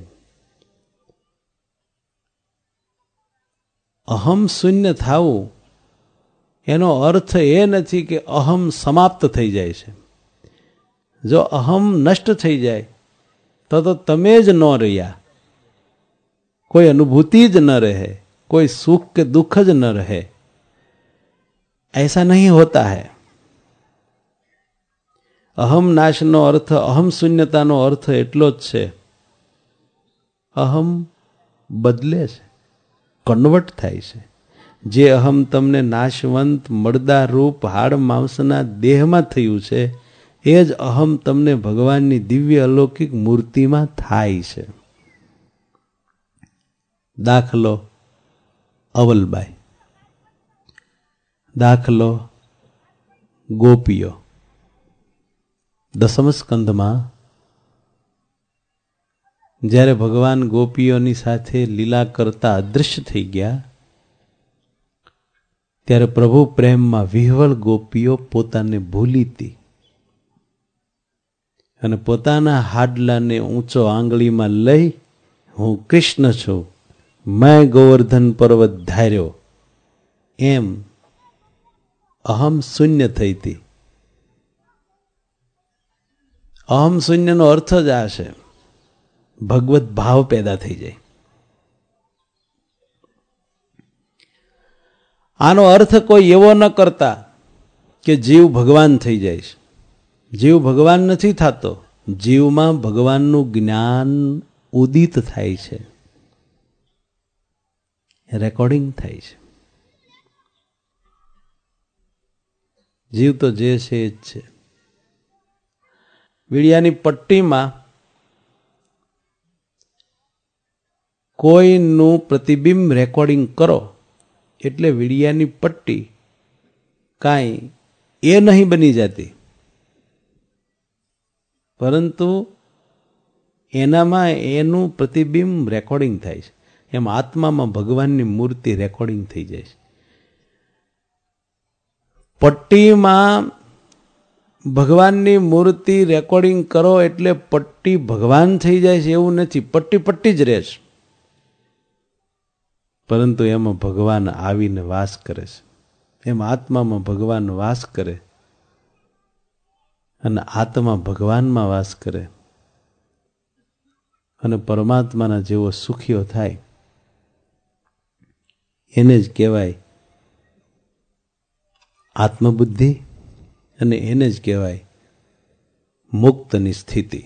અહમ શૂન્ય થવું એનો અર્થ એ નથી કે અહમ સમાપ્ત થઈ જાય છે. જો અહમ નષ્ટ થઈ જાય તો તો તમે જ ન રહ્યા, કોઈ અનુભૂતિ જ ન રહે, કોઈ સુખ કે दुख જ न रहे. ऐसा नहीं होता है. અહમ નાશનો અર્થ, અહમ શૂન્યતાનો અર્થ એટલો જ છે, અહમ બદલે છે, કન્વર્ટ થાય છે. જે અહમ તમને નાશવંત મળદા રૂપ હાડ માંસના દેહમાં થયું છે એ જ અહમ તમને ભગવાનની દિવ્ય અલૌકિક મૂર્તિમાં થાય છે. દાખલો અવલબાઈ, દાખલો ગોપીઓ. દસમ સ્કંધમાં જ્યારે ભગવાન ગોપીઓની સાથે લીલા કરતા અદૃશ્ય થઈ ગયા ત્યારે પ્રભુ પ્રેમમાં વિહવલ ગોપીઓ પોતાને ભૂલી હતી અને પોતાના હાડલાને ઊંચો આંગળીમાં લઈ હું કૃષ્ણ છું, મેં ગોવર્ધન પર્વત ધાર્યો એમ અહમ શૂન્ય થઈ હતી. અહમ શૂન્યનો અર્થ જ આ છે, ભગવત ભાવ પેદા થઈ જાય. આનો અર્થ કોઈ એવો ન કરતા કે જીવ ભગવાન થઈ જાય છે. જીવ ભગવાન નથી થતો, જીવમાં ભગવાનનું જ્ઞાન ઉદિત થાય છે, રેકોર્ડિંગ થાય છે. જીવ તો જે છે એ જ છે. વીડિયાની પટ્ટીમાં કોઈનું પ્રતિબિંબ રેકોર્ડિંગ કરો એટલે વીડિયાની પટ્ટી કાંઈ એ નહીં બની જતી, પરંતુ એનામાં એનું પ્રતિબિંબ રેકોર્ડિંગ થાય છે. એમ આત્મામાં ભગવાનની મૂર્તિ રેકોર્ડિંગ થઈ જાય છે. પટ્ટીમાં ભગવાનની મૂર્તિ રેકોર્ડિંગ કરો એટલે પટ્ટી ભગવાન થઈ જાય છે એવું નથી, પટ્ટી પટ્ટી જ રહે છે, પરંતુ એમાં ભગવાન આવીને વાસ કરે છે. એમ આત્મામાં ભગવાન વાસ કરે અને આત્મા ભગવાનમાં વાસ કરે અને પરમાત્માના જેવો સુખીઓ થાય એને જ કહેવાય આત્મબુદ્ધિ અને એને જ કહેવાય મુક્તની સ્થિતિ.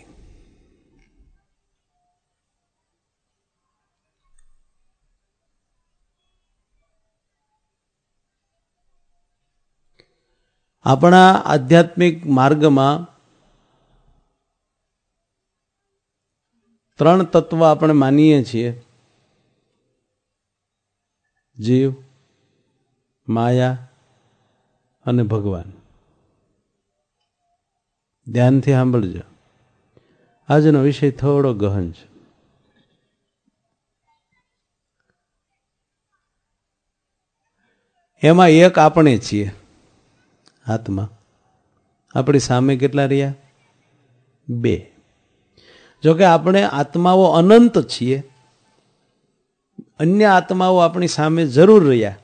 આપણા આધ્યાત્મિક માર્ગમાં ત્રણ તત્વ આપણે માનીએ છીએ, જીવ, માયા અને ભગવાન. ધ્યાનથી સાંભળજો, આજનો વિષય થોડો ગહન છે. એમાં એક આપણે છીએ, આત્મા. આપણી સામે કેટલા રહ્યા? બે. જોકે આપણે આત્માઓ અનંત છીએ, અન્ય આત્માઓ આપણી સામે જરૂર રહ્યા,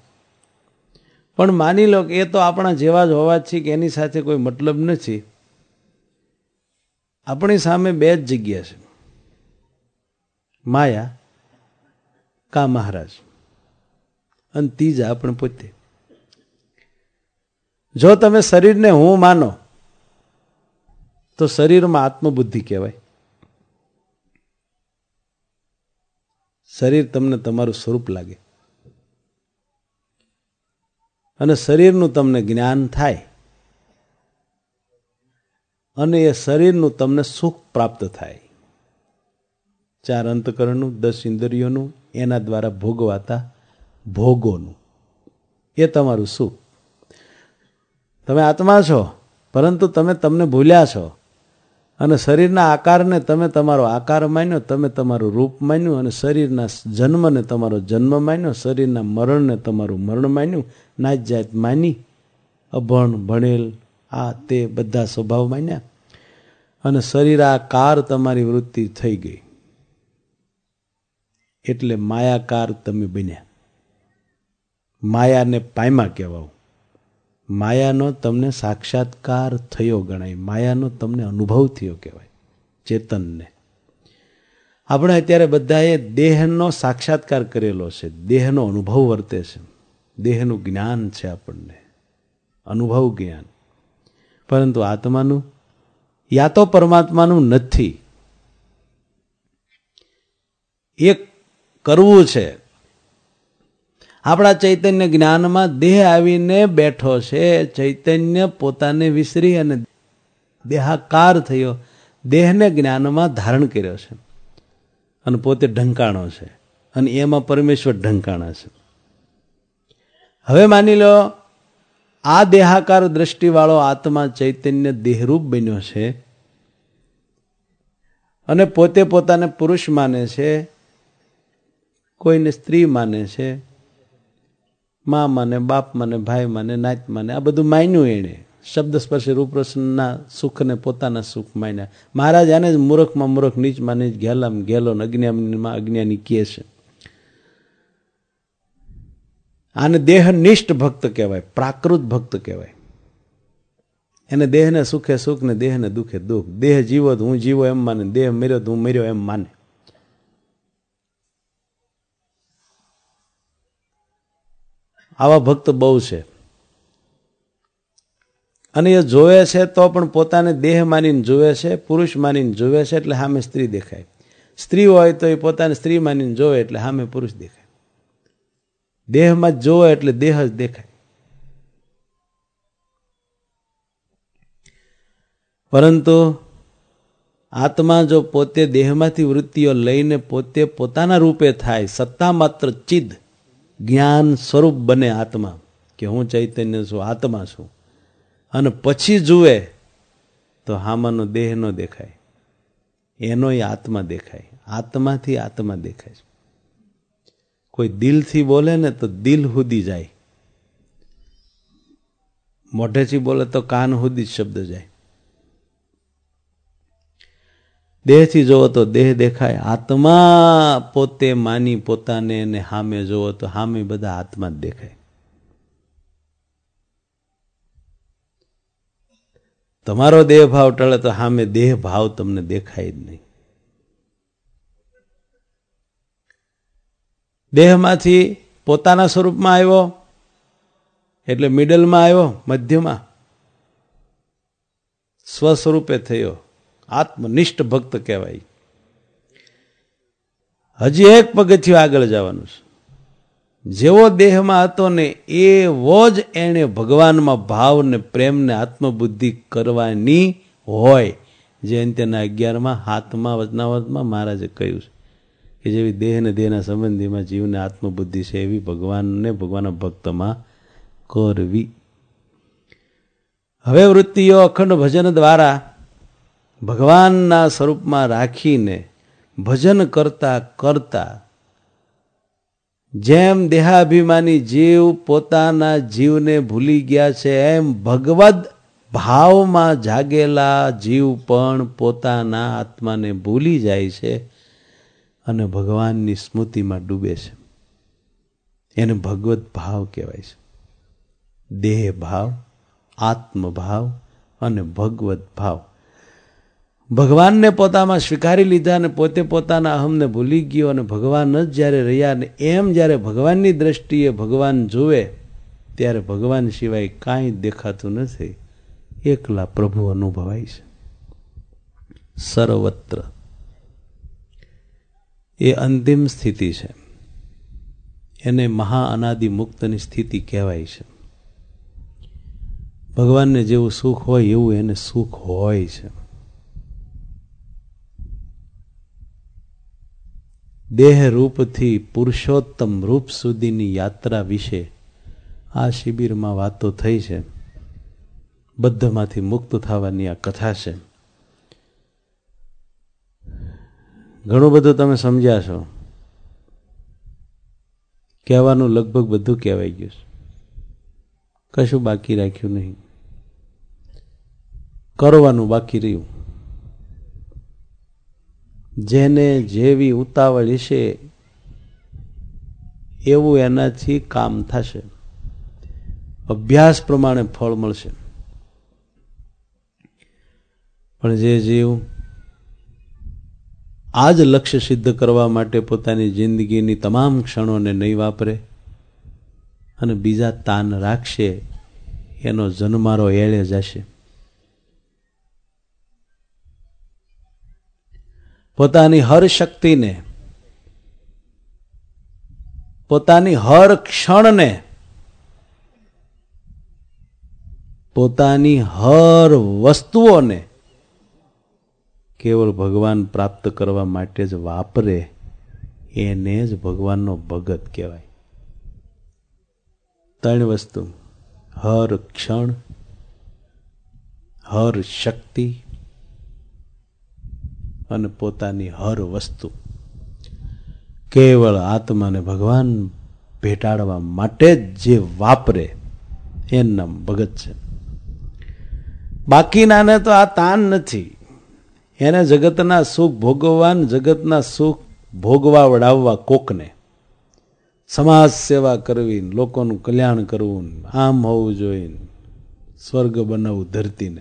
પણ માની લો કે એ તો આપણા જેવા જ હોવા છે કે એની સાથે કોઈ મતલબ નથી, આપણી સામે બે જ જગ્યા છે, માયા કા મહારાજ, અને ત્રીજા આપણે પોતે. જો તમે શરીરને હું માનો તો શરીરમાં આત્મબુદ્ધિ કહેવાય. શરીર તમને તમારું સ્વરૂપ લાગે અને શરીરનું તમને જ્ઞાન થાય અને એ શરીરનું તમને સુખ પ્રાપ્ત થાય. ચાર અંતકરણનું, દસ ઇન્દ્રિયોનું, એના દ્વારા ભોગવાતા ભોગોનું, એ તમારું સુખ. તમે આત્મા છો, પરંતુ તમે તમને ભૂલ્યા છો અને શરીરના આકારને તમે તમારો આકાર માન્યો, તમે તમારું રૂપ માન્યું, અને શરીરના જન્મને તમારો જન્મ માન્યો, શરીરના મરણને તમારું મરણ માન્યું, નાત જાત માની, અભણ ભણેલ આ તે બધા સ્વભાવ માન્યા, અને શરીર આકાર તમારી વૃત્તિ થઈ ગઈ. એટલે માયાકાર તમે બન્યા. માયાને પાયમા કહેવાય. માયાનો તમને સાક્ષાત્કાર થયો ગણાય, માયાનો તમને અનુભવ થયો કહેવાય, ચેતનને. આપણે અત્યારે બધાએ દેહનો સાક્ષાત્કાર કરેલો છે, દેહનો અનુભવ વર્તે છે, દેહનું જ્ઞાન છે આપણને, અનુભવ જ્ઞાન. પરંતુ આત્માનું યા તો પરમાત્માનું નથી. એક કરવું છે. આપણા ચૈતન્ય જ્ઞાનમાં દેહ આવીને બેઠો છે. ચૈતન્ય પોતાને વિસરી અને દેહાકાર થયો, દેહને જ્ઞાનમાં ધારણ કર્યો છે અને પોતે ઢંકાણો છે, અને એમાં પરમેશ્વર ઢંકાણા છે. હવે માની લો આ દેહાકાર દ્રષ્ટિવાળો આત્મા ચૈતન્ય દેહરૂપ બન્યો છે અને પોતે પોતાને પુરુષ માને છે, કોઈને સ્ત્રી માને છે, મા માને, બાપ માને, ભાઈ માને, નાત માને, આ બધું માન્યું એણે. શબ્દ સ્પર્શ રૂપરસના સુખને પોતાના સુખ માન્યા. મહારાજ આને જ મૂર્ખમાં મૂર્ખ, નીચમાં નીચ, ઘેલામાં ઘેલો, અજ્ઞાનીમાં અજ્ઞાની કહે છે. આને દેહનિષ્ઠ ભક્ત કહેવાય, પ્રાકૃત ભક્ત કહેવાય. એને દેહને સુખે સુખ ને દેહને દુઃખે દુઃખ. દેહ જીવો તો હું જીવો એમ માને, દેહ મર્યો તો હું મર્યો એમ માને. આવા ભક્ત બહુ છે. અને એ જોવે છે તો પણ પોતાને દેહ માનીને જોવે છે, પુરુષ માનીને જોવે છે, એટલે સામે સ્ત્રી દેખાય. સ્ત્રી હોય તો એ પોતાને સ્ત્રી માનીને જોવે એટલે સામે પુરુષ દેખાય. દેહમાં જ જોવે એટલે દેહ જ દેખાય. પરંતુ આત્મા જો પોતે દેહમાંથી વૃત્તિઓ લઈને પોતે પોતાના રૂપે થાય, સત્તા માત્ર ચિદ જ્ઞાન સ્વરૂપ બને આત્મા, કે હું ચૈતન્ય છું, આત્મા છું, અને પછી જુએ તો હામાનો દેહ નો દેખાય, એનોય આત્મા દેખાય. આત્માથી આત્મા દેખાય. કોઈ દિલથી બોલે ને તો દિલ સુધી જાય, મોઢેથી બોલે તો કાન સુધી જ શબ્દ જાય. દેહથી જોવો તો દેહ દેખાય. આત્મા પોતે માની પોતાને ને સામે જોવો તો સામે બધા આત્મા જ દેખાય. તમારો દેહ ભાવ ટળે તો સામે દેહ ભાવ તમને દેખાય જ નહીં. દેહમાંથી પોતાના સ્વરૂપમાં આવ્યો એટલે મિડલમાં આવ્યો, મધ્યમાં સ્વ સ્વરૂપે થયો, આત્મનિષ્ઠ ભક્ત કહેવાય. હજી એક પગથિયું આગળ જવાનું છે. જેવો દેહમાં હતો ને એવો જ એને ભગવાનમાં ભાવ ને પ્રેમ ને આત્મબુદ્ધિ કરવાની હોય, જે અંત્યના અગિયારમાં હાથમાં વચનાવતમાં મહારાજે કહ્યું છે કે જેવી દેહ ને દેહના સંબંધીમાં જીવને આત્મબુદ્ધિ છે એવી ભગવાનને ભગવાનના ભક્તમાં કરવી. હવે વૃત્તિઓ અખંડ ભજન દ્વારા ભગવાનના સ્વરૂપમાં રાખીને ભજન કરતા કરતા જેમ દેહાભિમાની જીવ પોતાના જીવને ભૂલી ગયા છે, એમ ભગવદ ભાવમાં જાગેલા જીવ પણ પોતાના આત્માને ભૂલી જાય છે અને ભગવાનની સ્મૃતિમાં ડૂબે છે. એને ભગવદ ભાવ કહેવાય છે. દેહ ભાવ, આત્મભાવ અને ભગવદ ભાવ. ભગવાનને પોતામાં સ્વીકારી લીધા અને પોતે પોતાના અહમને ભૂલી ગયો અને ભગવાન જ જ્યારે રહ્યા ને એમ જ્યારે ભગવાનની દ્રષ્ટિએ ભગવાન જુએ ત્યારે ભગવાન સિવાય કાંઈ દેખાતું નથી, એકલા પ્રભુ અનુભવાય છે સર્વત્ર. એ અંતિમ સ્થિતિ છે, એને મહા અનાદિ મુક્તની સ્થિતિ કહેવાય છે. ભગવાનને જેવું સુખ હોય એવું એને સુખ હોય છે. દેહ રૂપથી પુરુષોત્તમ રૂપ સુધીની યાત્રા વિશે આ શિબિરમાં વાતો થઈ છે. બધમાંથી મુક્ત થવાની આ કથા છે. ઘણું બધું તમે સમજ્યા છો. કહેવાનું લગભગ બધું કહેવાઈ ગયું છે, કશું બાકી રાખ્યું નહીં. કરવાનું બાકી રહ્યું. જેને જેવી ઉતાવળ હશે એવું એનાથી કામ થશે, અભ્યાસ પ્રમાણે ફળ મળશે. પણ જે જીવ આ જ લક્ષ્ય સિદ્ધ કરવા માટે પોતાની જિંદગીની તમામ ક્ષણોને નહીં વાપરે અને બીજા તાન રાખશે, એનો જન્મારો એળે જશે. પોતાની હર શક્તિને, પોતાની હર ક્ષણને, પોતાની હર વસ્તુઓને કેવળ ભગવાન પ્રાપ્ત કરવા માટે જ વાપરે, એને જ ભગવાનનો ભગત કહેવાય. ત્રણ વસ્તુ: હર ક્ષણ, હર શક્તિ અને પોતાની હર વસ્તુ કેવળ આત્માને ભગવાન ભેટાડવા માટે જ જે વાપરે એનું નામ ભગત છે. બાકીનાને તો આ તાન નથી. એને જગતના સુખ ભોગવવાન, જગતના સુખ ભોગવા વડાવવા, કોકને સમાજ સેવા કરવી, લોકોનું કલ્યાણ કરવું, આમ હોવું જોઈએ, સ્વર્ગ બનાવવું ધરતીને.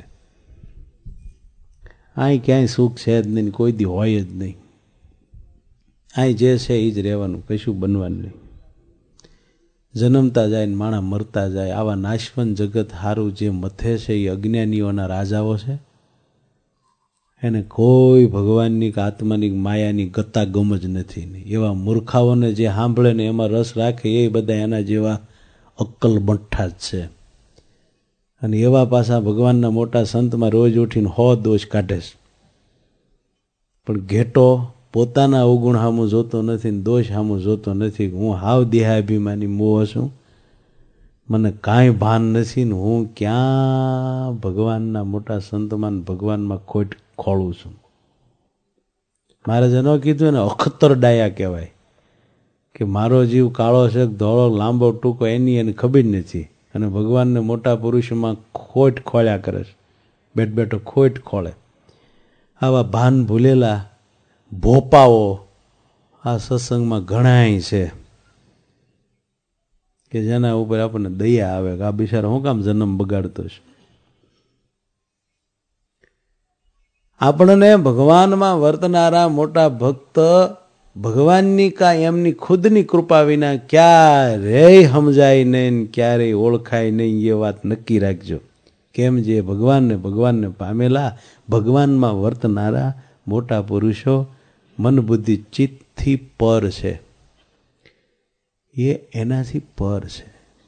અહીં ક્યાંય સુખ છે જ નહીં, કોઈ દી હોય જ નહીં. અહીં જે છે એ જ રહેવાનું, કશું બનવાનું નહીં. જન્મતા જાય ને માણા મરતા જાય. આવા નાશવંત જગત હારું જે મથે છે એ અજ્ઞાનીઓના રાજાઓ છે. એને કોઈ ભગવાનની કે આત્માની માયાની ગતા ગમ જ નથી. એવા મૂર્ખાઓને જે સાંભળે ને એમાં રસ રાખે એ બધા એના જેવા અક્કલ બંઠા જ છે. અને એવા પાછા ભગવાનના મોટા સંતમાં રોજ ઉઠીને હો દોષ કાઢે છે. પણ ઘેટો પોતાના અવગુણ સામું જોતો નથી ને દોષ સામું જોતો નથી. હું હાવ દેહાભિમાની મોહ છું, મને કાંઈ ભાન નથી ને હું ક્યાં ભગવાનના મોટા સંતમાં ભગવાનમાં ખોટ ખોળું છું. મારે જેનો કીધું ને અખતર ડાયા કહેવાય કે મારો જીવ કાળો છે, ધોળો, લાંબો, ટૂંકો એની એને ખબર નથી. અને ભગવાનને મોટા પુરુષોમાં ખોટ ખોળ્યા કરે છે, બેઠ બેઠો ખોટ ખોળે. આવા ભાન ભૂલેલા ભોપાઓ આ સત્સંગમાં ઘણાય છે કે જેના ઉપર આપણને દયા આવે કે આ બિચારો હું કામ જન્મ બગાડતો છે. આપણને ભગવાનમાં વર્તનારા મોટા ભક્ત ભગવાનની કા એમની ખુદની કૃપા વિના ક્યારેય સમજાય નહીં, ક્યારેય ઓળખાય નહીં. એ વાત નક્કી રાખજો. કેમ? જે ભગવાનને ભગવાનને પામેલા, ભગવાનમાં વર્તનારા મોટા પુરુષો મન બુદ્ધિ ચિત્તથી પર છે. એ એનાથી પર છે,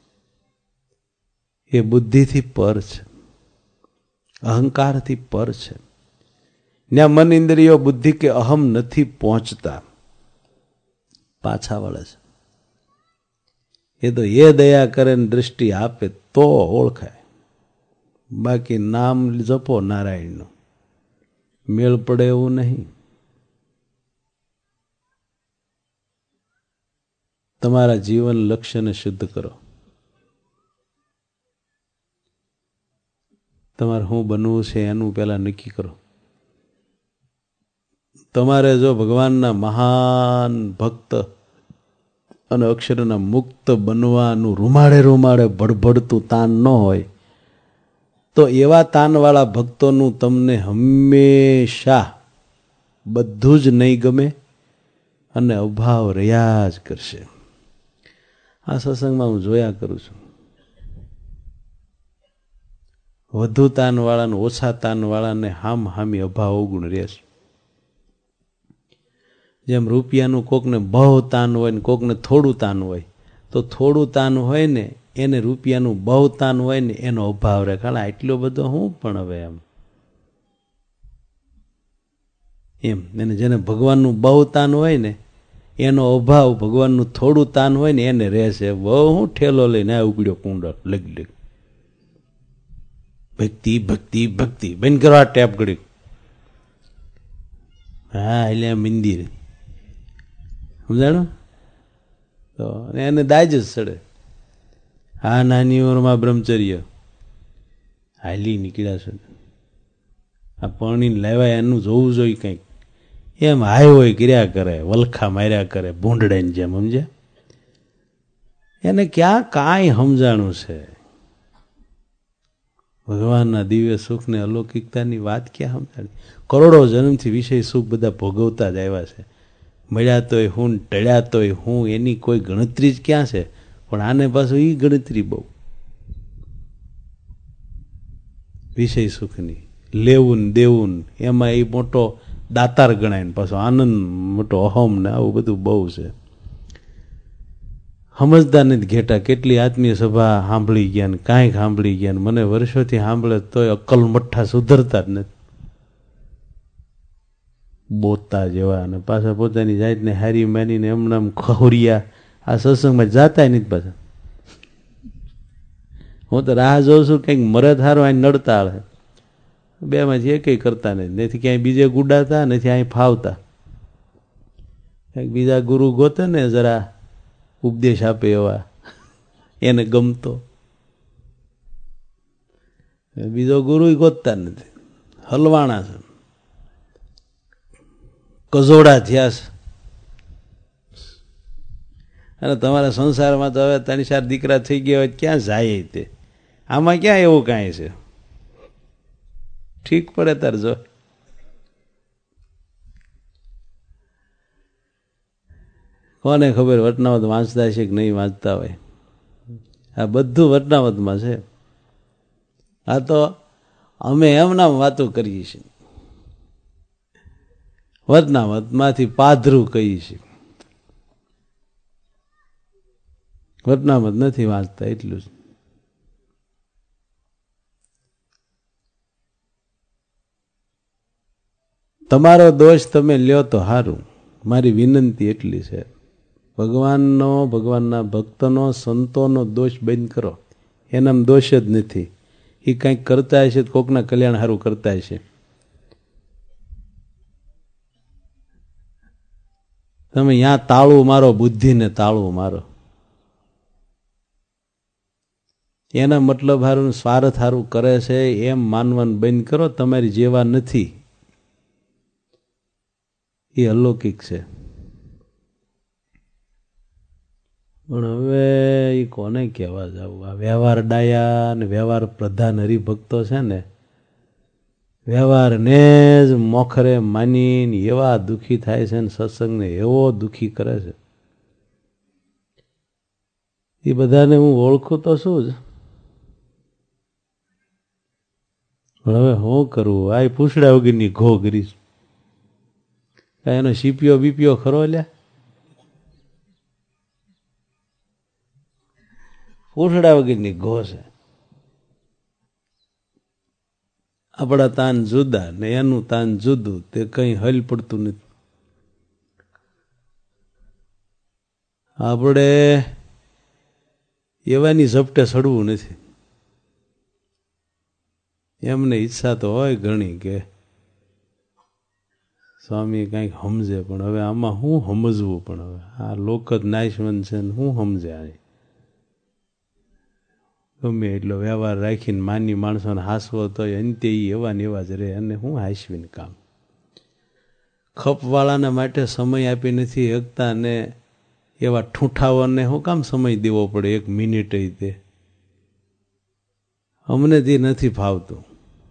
એ બુદ્ધિથી પર છે, અહંકારથી પર છે. ત્યાં મન, ઇન્દ્રિયો, બુદ્ધિ કે અહમ નથી પહોંચતા, પાછા વળે છે. એ તો એ દયા કરે ને દૃષ્ટિ આપે તો ઓળખાય. બાકી નામ જપો નારાયણનું, મેળ પડે એવું નહીં. તમારા જીવન લક્ષ્યને શુદ્ધ કરો. તમારે શું બનવું છે એનું પહેલા નક્કી કરો. તમારે જો ભગવાનના મહાન ભક્ત અને અક્ષરના મુક્ત બનવાનું રૂમાડે રૂમાડે ભડભડતું તાન ન હોય તો એવા તાનવાળા ભક્તોનું તમને હંમેશા બધું જ નહીં ગમે અને અભાવ રહ્યા જ કરશે. આ સત્સંગમાં હું જોયા કરું છું. વધુ તાનવાળાને ઓછા તાનવાળાને હામ હામી અભાવ અવગુણ રહેશે. જેમ રૂપિયાનું કોકને બહુ તાન હોય ને કોકને થોડું તાન હોય, તો થોડું તાન હોય ને એને રૂપિયાનું બહુ તાન હોય ને એનો અભાવ રહે. કારણ આટલો બધો હું પણ હવે એમ એમ એને જેને ભગવાનનું બહુ તાન હોય ને એનો અભાવ, ભગવાનનું થોડું તાન હોય ને એને રહેશે. બહુ હું ઠેલો લઈને આ ઉગડ્યો કુંડળ લગ લગ ભક્તિ ભક્તિ ભક્તિ બેન કરવા ટેપ ગળી. હા એટલે મંદિર સમજાણું તો એને દાજ જ ચડે. હા નાની ઉંમરમાં બ્રહ્મચર્ય હાલી નીકળ્યા છે. આ પરણીને લાવ્યા એનું જોવું જોઈએ કંઈક. એમ હાય હોય કર્યા કરે, વલખા માર્યા કરે ભૂંડડાની જેમ. સમજે એને ક્યાં કાંઈ સમજાણું છે? ભગવાનના દિવ્ય સુખને અલૌકિકતાની વાત ક્યાં સમજાણી? કરોડો જન્મથી વિષય સુખ બધા ભોગવતા જ આવ્યા છે. મળ્યા તોય હું, ટળ્યા તોય હું, એની કોઈ ગણતરી જ ક્યાં છે? પણ આને પાછું એ ગણતરી બહુ વિષય સુખની, લેવું ને દેવું એમાં એ મોટો દાતાર ગણાય ને પાછો આનંદ મોટો અહમ ને આવું બધું બહુ છે. સમજતા નથી ઘેટા. કેટલી આત્મીય સભા સાંભળી ગયા ને કાંઈક સાંભળી ગયા ને મને વર્ષોથી સાંભળે તોય અક્કલ મઠ્ઠા સુધરતા જ નથી. બોતા જેવા અને પાછા પોતાની જાતને હારી માનીને એમનામ ખોરિયા આ સત્સંગમાં જાતા નથી પાછા. હું તો રાહ જોઉં છું કંઈક મરદ હારો અહીં નડતા આવે. બે માંથી એ કંઈ કરતા નથી. નથી ક્યાંય બીજે ગુડાતા, નથી અહીં ફાવતા. કંઈક બીજા ગુરુ ગોતે ને જરા ઉપદેશ આપે એવા એને ગમતો. બીજો ગુરુ ગોતતા નથી, હલવાણા છે, કજોડા થયા છે. અને તમારા સંસારમાં તો હવે ત્રણ ચાર દીકરા થઈ ગયા હોય ક્યાં જાય તે? આમાં ક્યાં એવું કાંઈ છે? ઠીક પડે તાર જો. કોને ખબર વટનાવત વાંચતા છે કે નહીં વાંચતા હોય? આ બધું વટનાવતમાં છે. આ તો અમે એમના વાતો કરીએ છીએ, વટનાવતમાંથી પાધરું કહીએ છીએ. વટનાવત નથી વાંચતા એટલું જ. તમારો દોષ તમે લ્યો તો સારું. મારી વિનંતી એટલી છે, ભગવાનનો, ભગવાનના ભક્તનો, સંતોનો દોષ બંધ કરો. એનામાં દોષ જ નથી. એ કંઈક કરતા હશે તો કોકના કલ્યાણ સારું કરતા હશે. તમે ત્યાં તાળું મારો, બુદ્ધિને તાળું મારો. એના મતલબ હારું સ્વાર્થ હારું કરે છે એમ માનવાનું બંધ કરો. તમારી જેવા નથી, એ અલૌકિક છે. પણ હવે એ કોને કહેવા જવું? આ વ્યવહાર ડાયા ને વ્યવહાર પ્રધાન હરિભક્તો છે ને, વ્યવહારને જ મોખરે માનીને એવા દુઃખી થાય છે ને સત્સંગને એવો દુઃખી કરે છે. એ બધાને હું ઓળખું તો શું જ, પણ હવે શું કરવું? આ પૂછડા વગરની ઘો કરીશ. એનો સીપીઓ બીપીઓ ખરો લ્યા? પૂછડા વગરની ઘો છે. આપણા તાન જુદા ને એનું તાન જુદું, તે કઈ હલ પડતું નથી. આપણે એવાની ઝપટે ચડવું નથી. એમને ઈચ્છા તો હોય ઘણી કે સ્વામી કંઈક સમજે, પણ હવે આમાં શું સમજવું? પણ હવે આ લોક જ નાશવંત છે ને શું સમજે? આ ગમે એટલો વ્યવહાર રાખીને માની માણસોને હાસવો તો અંતે એવા ને એવા જ રહે. અને હું હાસવીને કામ? ખપવાળાના માટે સમય આપી નથી શકતા ને એવા ઠૂંઠાઓને શું કામ સમય દેવો પડે? એક મિનિટ તે અમને તે નથી ફાવતું.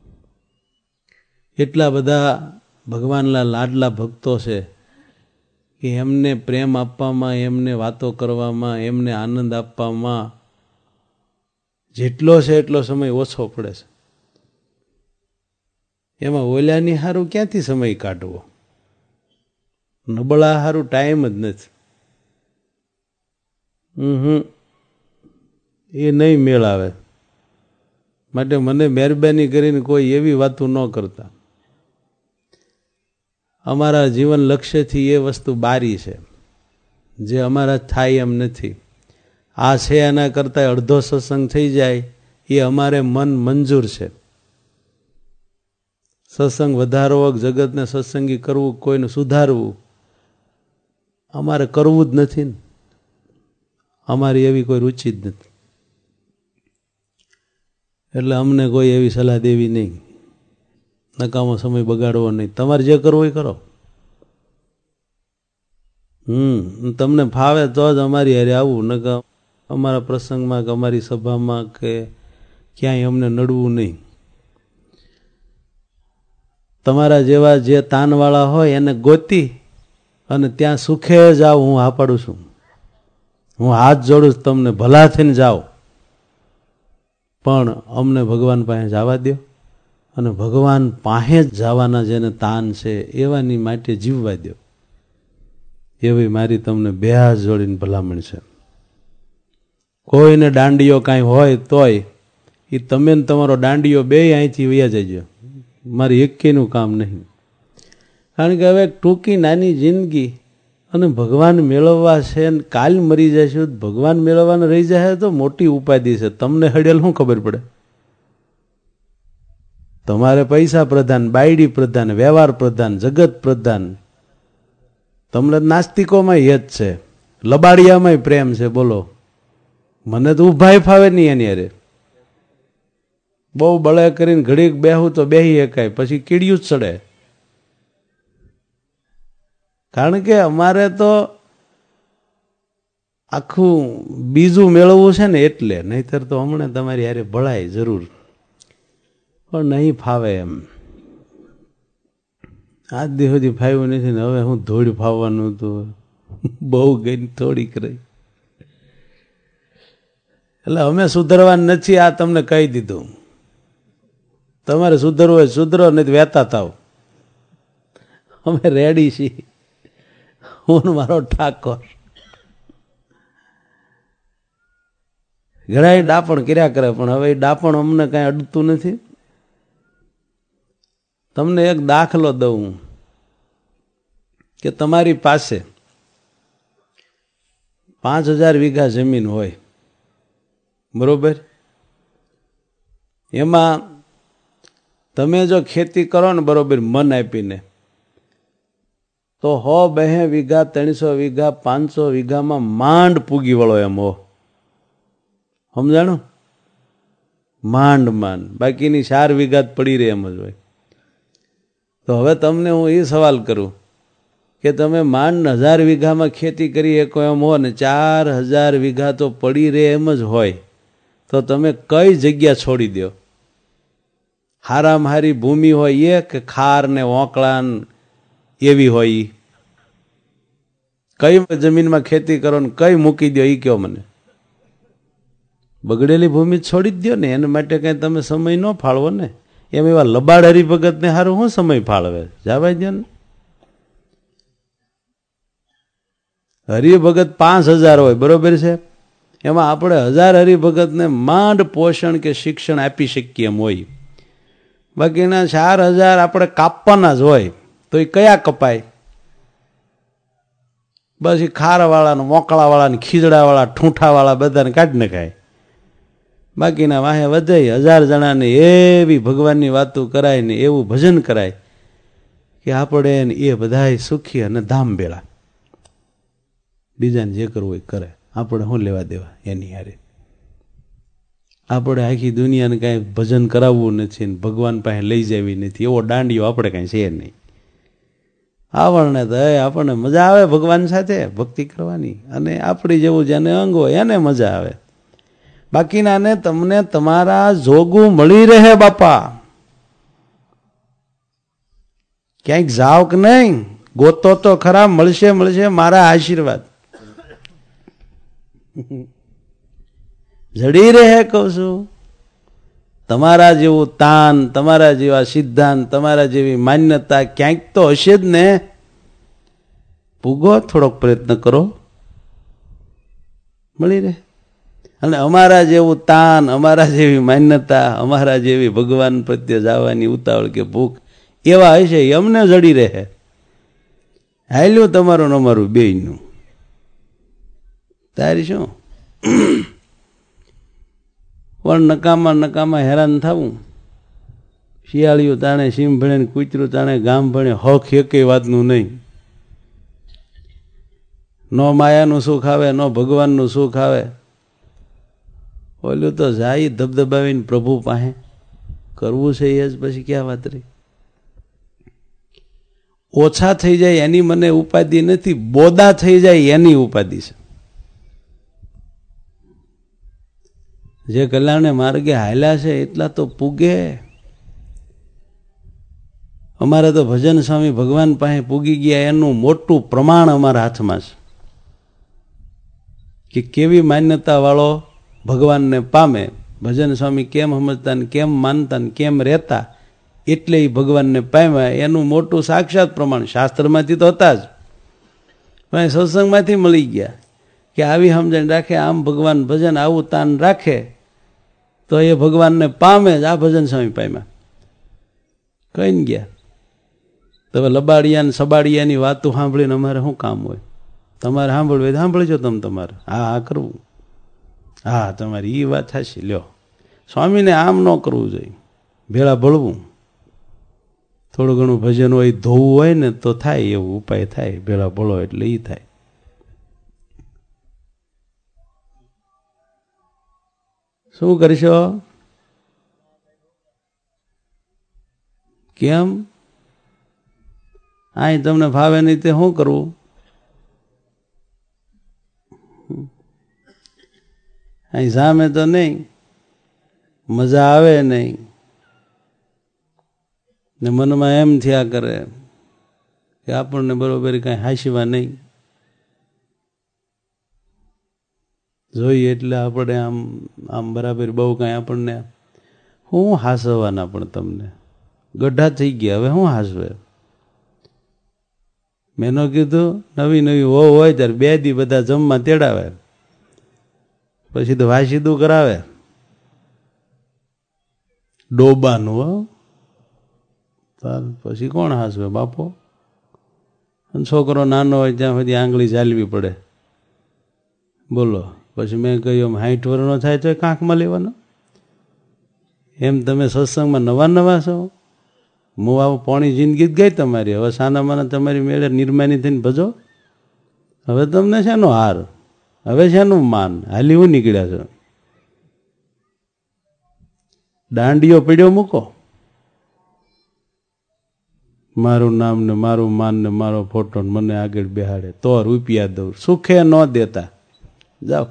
એટલા બધા ભગવાનના લાડલા ભક્તો છે કે એમને પ્રેમ આપવામાં, એમને વાતો કરવામાં, એમને આનંદ આપવામાં જેટલો છે એટલો સમય ઓછો પડે છે. એમાં ઓલાની હારું ક્યાંથી સમય કાઢવો? નબળા હારું ટાઈમ જ નથી. હમ એ નહીં મેળ આવે. માટે મને મહેરબાની કરીને કોઈ એવી વાતો ન કરતા. અમારા જીવન લક્ષ્યથી એ વસ્તુ બારી છે, જે અમારા થાય એમ નથી. આ છે એના કરતાં અડધો સત્સંગ થઈ જાય એ અમારે મન મંજૂર છે. સત્સંગ વધારવો, જગતને સત્સંગી કરવું, કોઈને સુધારવું અમારે કરવું જ નથી ને. અમારી એવી કોઈ રુચિ જ નથી. એટલે અમને કોઈ એવી સલાહ દેવી નહીં, નકામો સમય બગાડવો નહીં. તમારે જે કરવું એ કરો. હમ તમને ફાવે તો જ અમારી હારે આવવું, નકા અમારા પ્રસંગમાં કે અમારી સભામાં કે ક્યાંય અમને નડવું નહીં. તમારા જેવા જે તાનવાળા હોય એને ગોતી અને ત્યાં સુખે જાઓ. હું હા પાડું છું, હું હાથ જોડું છું તમને, ભલા થઈને જાઓ, પણ અમને ભગવાન પાસે જવા દો અને ભગવાન પાસે જ જવાના જેને તાન છે એવાની માટે જીવવા દો. એવી મારી તમને બે હાથ જોડીને ભલામણ છે. કોઈને દાંડીઓ કાંઈ હોય તોય એ તમે ને તમારો દાંડીઓ બે અહીંથી વયા જજો, મારી એકેયનું કામ નહીં. કારણ કે હવે ટૂંકી નાની જિંદગી અને ભગવાન મેળવવા છે ને કાલ મરી જશું, ભગવાન મેળવવાને રહી જાય તો મોટી ઉપાધિ છે. તમને હડેલ શું ખબર પડે? તમારે પૈસા પ્રધાન, બાયડી પ્રધાન, વ્યવહાર પ્રધાન, જગત પ્રધાન. તમને નાસ્તિકોમાં હેત છે, લબાડિયામાં પ્રેમ છે. બોલો, મને તો ઉભાય ફાવે નહીં એની અરે. બહુ બળે કરીને ઘડીક બેહું તો બેહી એકાય, પછી કીડિયું જ ચડે. કારણ કે અમારે તો આખું બીજું મેળવવું છે ને એટલે, નહીતર તો હમણાં તમારી હારે ભળાય જરૂર, પણ નહીં ફાવે એમ. આજ દી સુધી ફાવ્યું નથી ને હવે હું ધોળ ફાવવાનું હતું, બહુ ગઈ થોડીક રહી. એટલે અમે સુધરવાનું નથી, આ તમને કહી દીધું. તમારે સુધરવું હોય સુધરો, નહીં વહેતા થાવ. અમે રેડી છીએ, હું મારો ઠાકોર. ઘણા ડાપણ કર્યા કરે, પણ હવે ડાપણ અમને કઈ અડતું નથી. તમને એક દાખલો દઉં કે તમારી પાસે પાંચ હજાર વીઘા જમીન હોય, બરોબર? એમાં તમે જો ખેતી કરો ને બરોબર મન આપીને, તો હો બે વીઘા, ત્રણસો વીઘા, પાંચસો વીઘામાં માંડ પૂગી વળો એમ હો. સમજાણું? માંડ માંડ, બાકીની ચાર વીઘા પડી રહે એમ જ હોય. તો હવે તમને હું એ સવાલ કરું કે તમે માંડ હજાર વીઘામાં ખેતી કરી શકો એમ હો ને ચાર હજાર વીઘા તો પડી રહે એમ જ હોય, તો તમે કઈ જગ્યા છોડી દો? હારામાં હારી ભૂમિ હોય એ કે ખાર ને ઓંકળા એવી હોય? કઈ જમીનમાં ખેતી કરો ને કઈ મૂકી દો એ કયો મને? બગડેલી ભૂમિ છોડી જ દો ને. એના માટે કઈ તમે સમય ન ફાળવો ને. એમ એવા લબાડ હરિભગત ને હારું શું સમય ફાળવે? જવા દો ને. હરિભગત પાંચ હજાર હોય, બરોબર છે? એમાં આપણે હજાર હરિભગત ને માંડ પોષણ કે શિક્ષણ આપી શકીએ એમ હોય. બાકીના ચાર હજાર આપણે કાપવાના જ હોય, તો એ કયા કપાય? બસ એ ખારવાળા, મોકળાવાળા, ખીજડાવાળા, ઠૂંઠાવાળા બધાને કાઢી નખાય. બાકીના વાહે વધે હજાર જણાને એવી ભગવાનની વાતો કરાય ને એવું ભજન કરાય કે આપણે એ બધા સુખી અને ધામ બેળા. બીજાને જે કરવું હોય કરે, આપણે શું લેવા દેવા એની હારે? આપણે આખી દુનિયાને કાંઈ ભજન કરાવવું નથી ને ભગવાન પાસે લઈ જવી નથી, એવો દાંડિયો આપણે કાંઈ છે નહીં. આપણને તો આપણને મજા આવે ભગવાન સાથે ભક્તિ કરવાની, અને આપણી જેવું જેને અંગ હોય એને મજા આવે. બાકીનાને તમને તમારા જોગું મળી રહે બાપા. ક્યાંક જાવ કે નહીં, ગોતો તો ખરા, મળશે મળશે મારા આશીર્વાદ. જડી રહે કહું છું. તમારા જેવું તાન, તમારા જેવા સિદ્ધાંત, તમારા જેવી માન્યતા ક્યાંક તો હશે જ ને. પૂગો, થોડોક પ્રયત્ન કરો, મળી રહે. અને અમારા જેવું તાન, અમારા જેવી માન્યતા, અમારા જેવી ભગવાન પ્રત્યે જવાની ઉતાવળ કે ભૂખ એવા હશે, અમને જડી રહે. હાલ્યું તમારું અમારું બેયનું. તારી શું પણ નકામા નકામા હેરાન થવું. શિયાળિયું તાણે સીમ ભણે ને કૂતરું તાણે ગામ ભણે, હક એકેય વાતનું નહીં. નો માયાનું સુખ આવે, નો ભગવાનનું સુખ આવે. ઓલું તો જાય ધબધબાવીને પ્રભુ પાસે કરવું છે એ જ પછી ક્યાં વાત રહી. ઓછા થઈ જાય એની મને ઉપાધિ નથી, બોદા થઈ જાય એની ઉપાધિ છે. જે કલ્યાણે માર્ગે હાલ્યા છે એટલા તો પૂગે. અમારે તો ભજન સ્વામી ભગવાન પાસે પૂગી ગયા એનું મોટું પ્રમાણ અમારા હાથમાં છે કે કેવી માન્યતા વાળો ભગવાનને પામે. ભજન સ્વામી કેમ સમજતા ને કેમ માનતા ને કેમ રહેતા, એટલે એ ભગવાનને પામ્યા એનું મોટું સાક્ષાત પ્રમાણ. શાસ્ત્રમાંથી તો હતા જ, પણ સત્સંગમાંથી મળી ગયા કે આવી સમજણ રાખે, આમ ભગવાન ભજન આવું તાન રાખે તો એ ભગવાનને પામે જ. આ ભજન સ્વામી પામ્યા, કઈ ને ગયા. તમે લબાડિયા ને સબાડિયાની વાતો સાંભળીને અમારે શું કામ હોય? તમારે સાંભળવું સાંભળજો તમે તમારે. હા હા કરવું, હા તમારી એ વાત થશે. લ્યો, સ્વામીને આમ ન કરવું જોઈએ, ભેળા ભળવું. થોડું ઘણું ભજન હોય, ધોવું હોય ને તો થાય, એવું ઉપાય થાય. ભેળા ભળો એટલે એ થાય. શું કરશો? કેમ? અહીં તમને ફાવે નહીં તે શું કરવું? અહીં સામે તો નહીં, મજા આવે નહીં ને મનમાં એમ થયા કરે કે આપણને બરોબર કાંઈ હાંસવા નહીં. જોઈએ એટલે આપણે આમ આમ બરાબર બહુ કાંઈ આપણને શું હાંસવાના, પણ તમને ગઢા થઈ ગયા. હવે શું હાંસવે? મેં ન કીધું નવી નવી હો હોય ત્યારે બે દી બધા જમવા તેડાવે, પછી તો વાસીદું કરાવે ડોબાનું. હો પછી કોણ હાંસવે બાપો? છોકરો નાનો હોય ત્યાં સુધી આંગળી ચાલવી પડે. બોલો, પછી મેં કહ્યું સાઠ વર્ષનો થાય તો કાંકમાં લેવાનો. એમ તમે સત્સંગમાં નવા નવા છો. હું આવું પોણી જિંદગી જ ગઈ તમારી. હવે સાના માના તમારી મેળે નિર્માની થઈને ભજો. હવે તમને શેનો હાર, હવે શેનું માન? હાલી હું નીકળ્યા છો? દાંડીઓ પીડ્યો મૂકો. મારું નામ ને મારું માન ને મારો ફોટો મને આગળ બેહાડે તો રૂપિયા દઉં. સુખે ન દેતા જાઓ.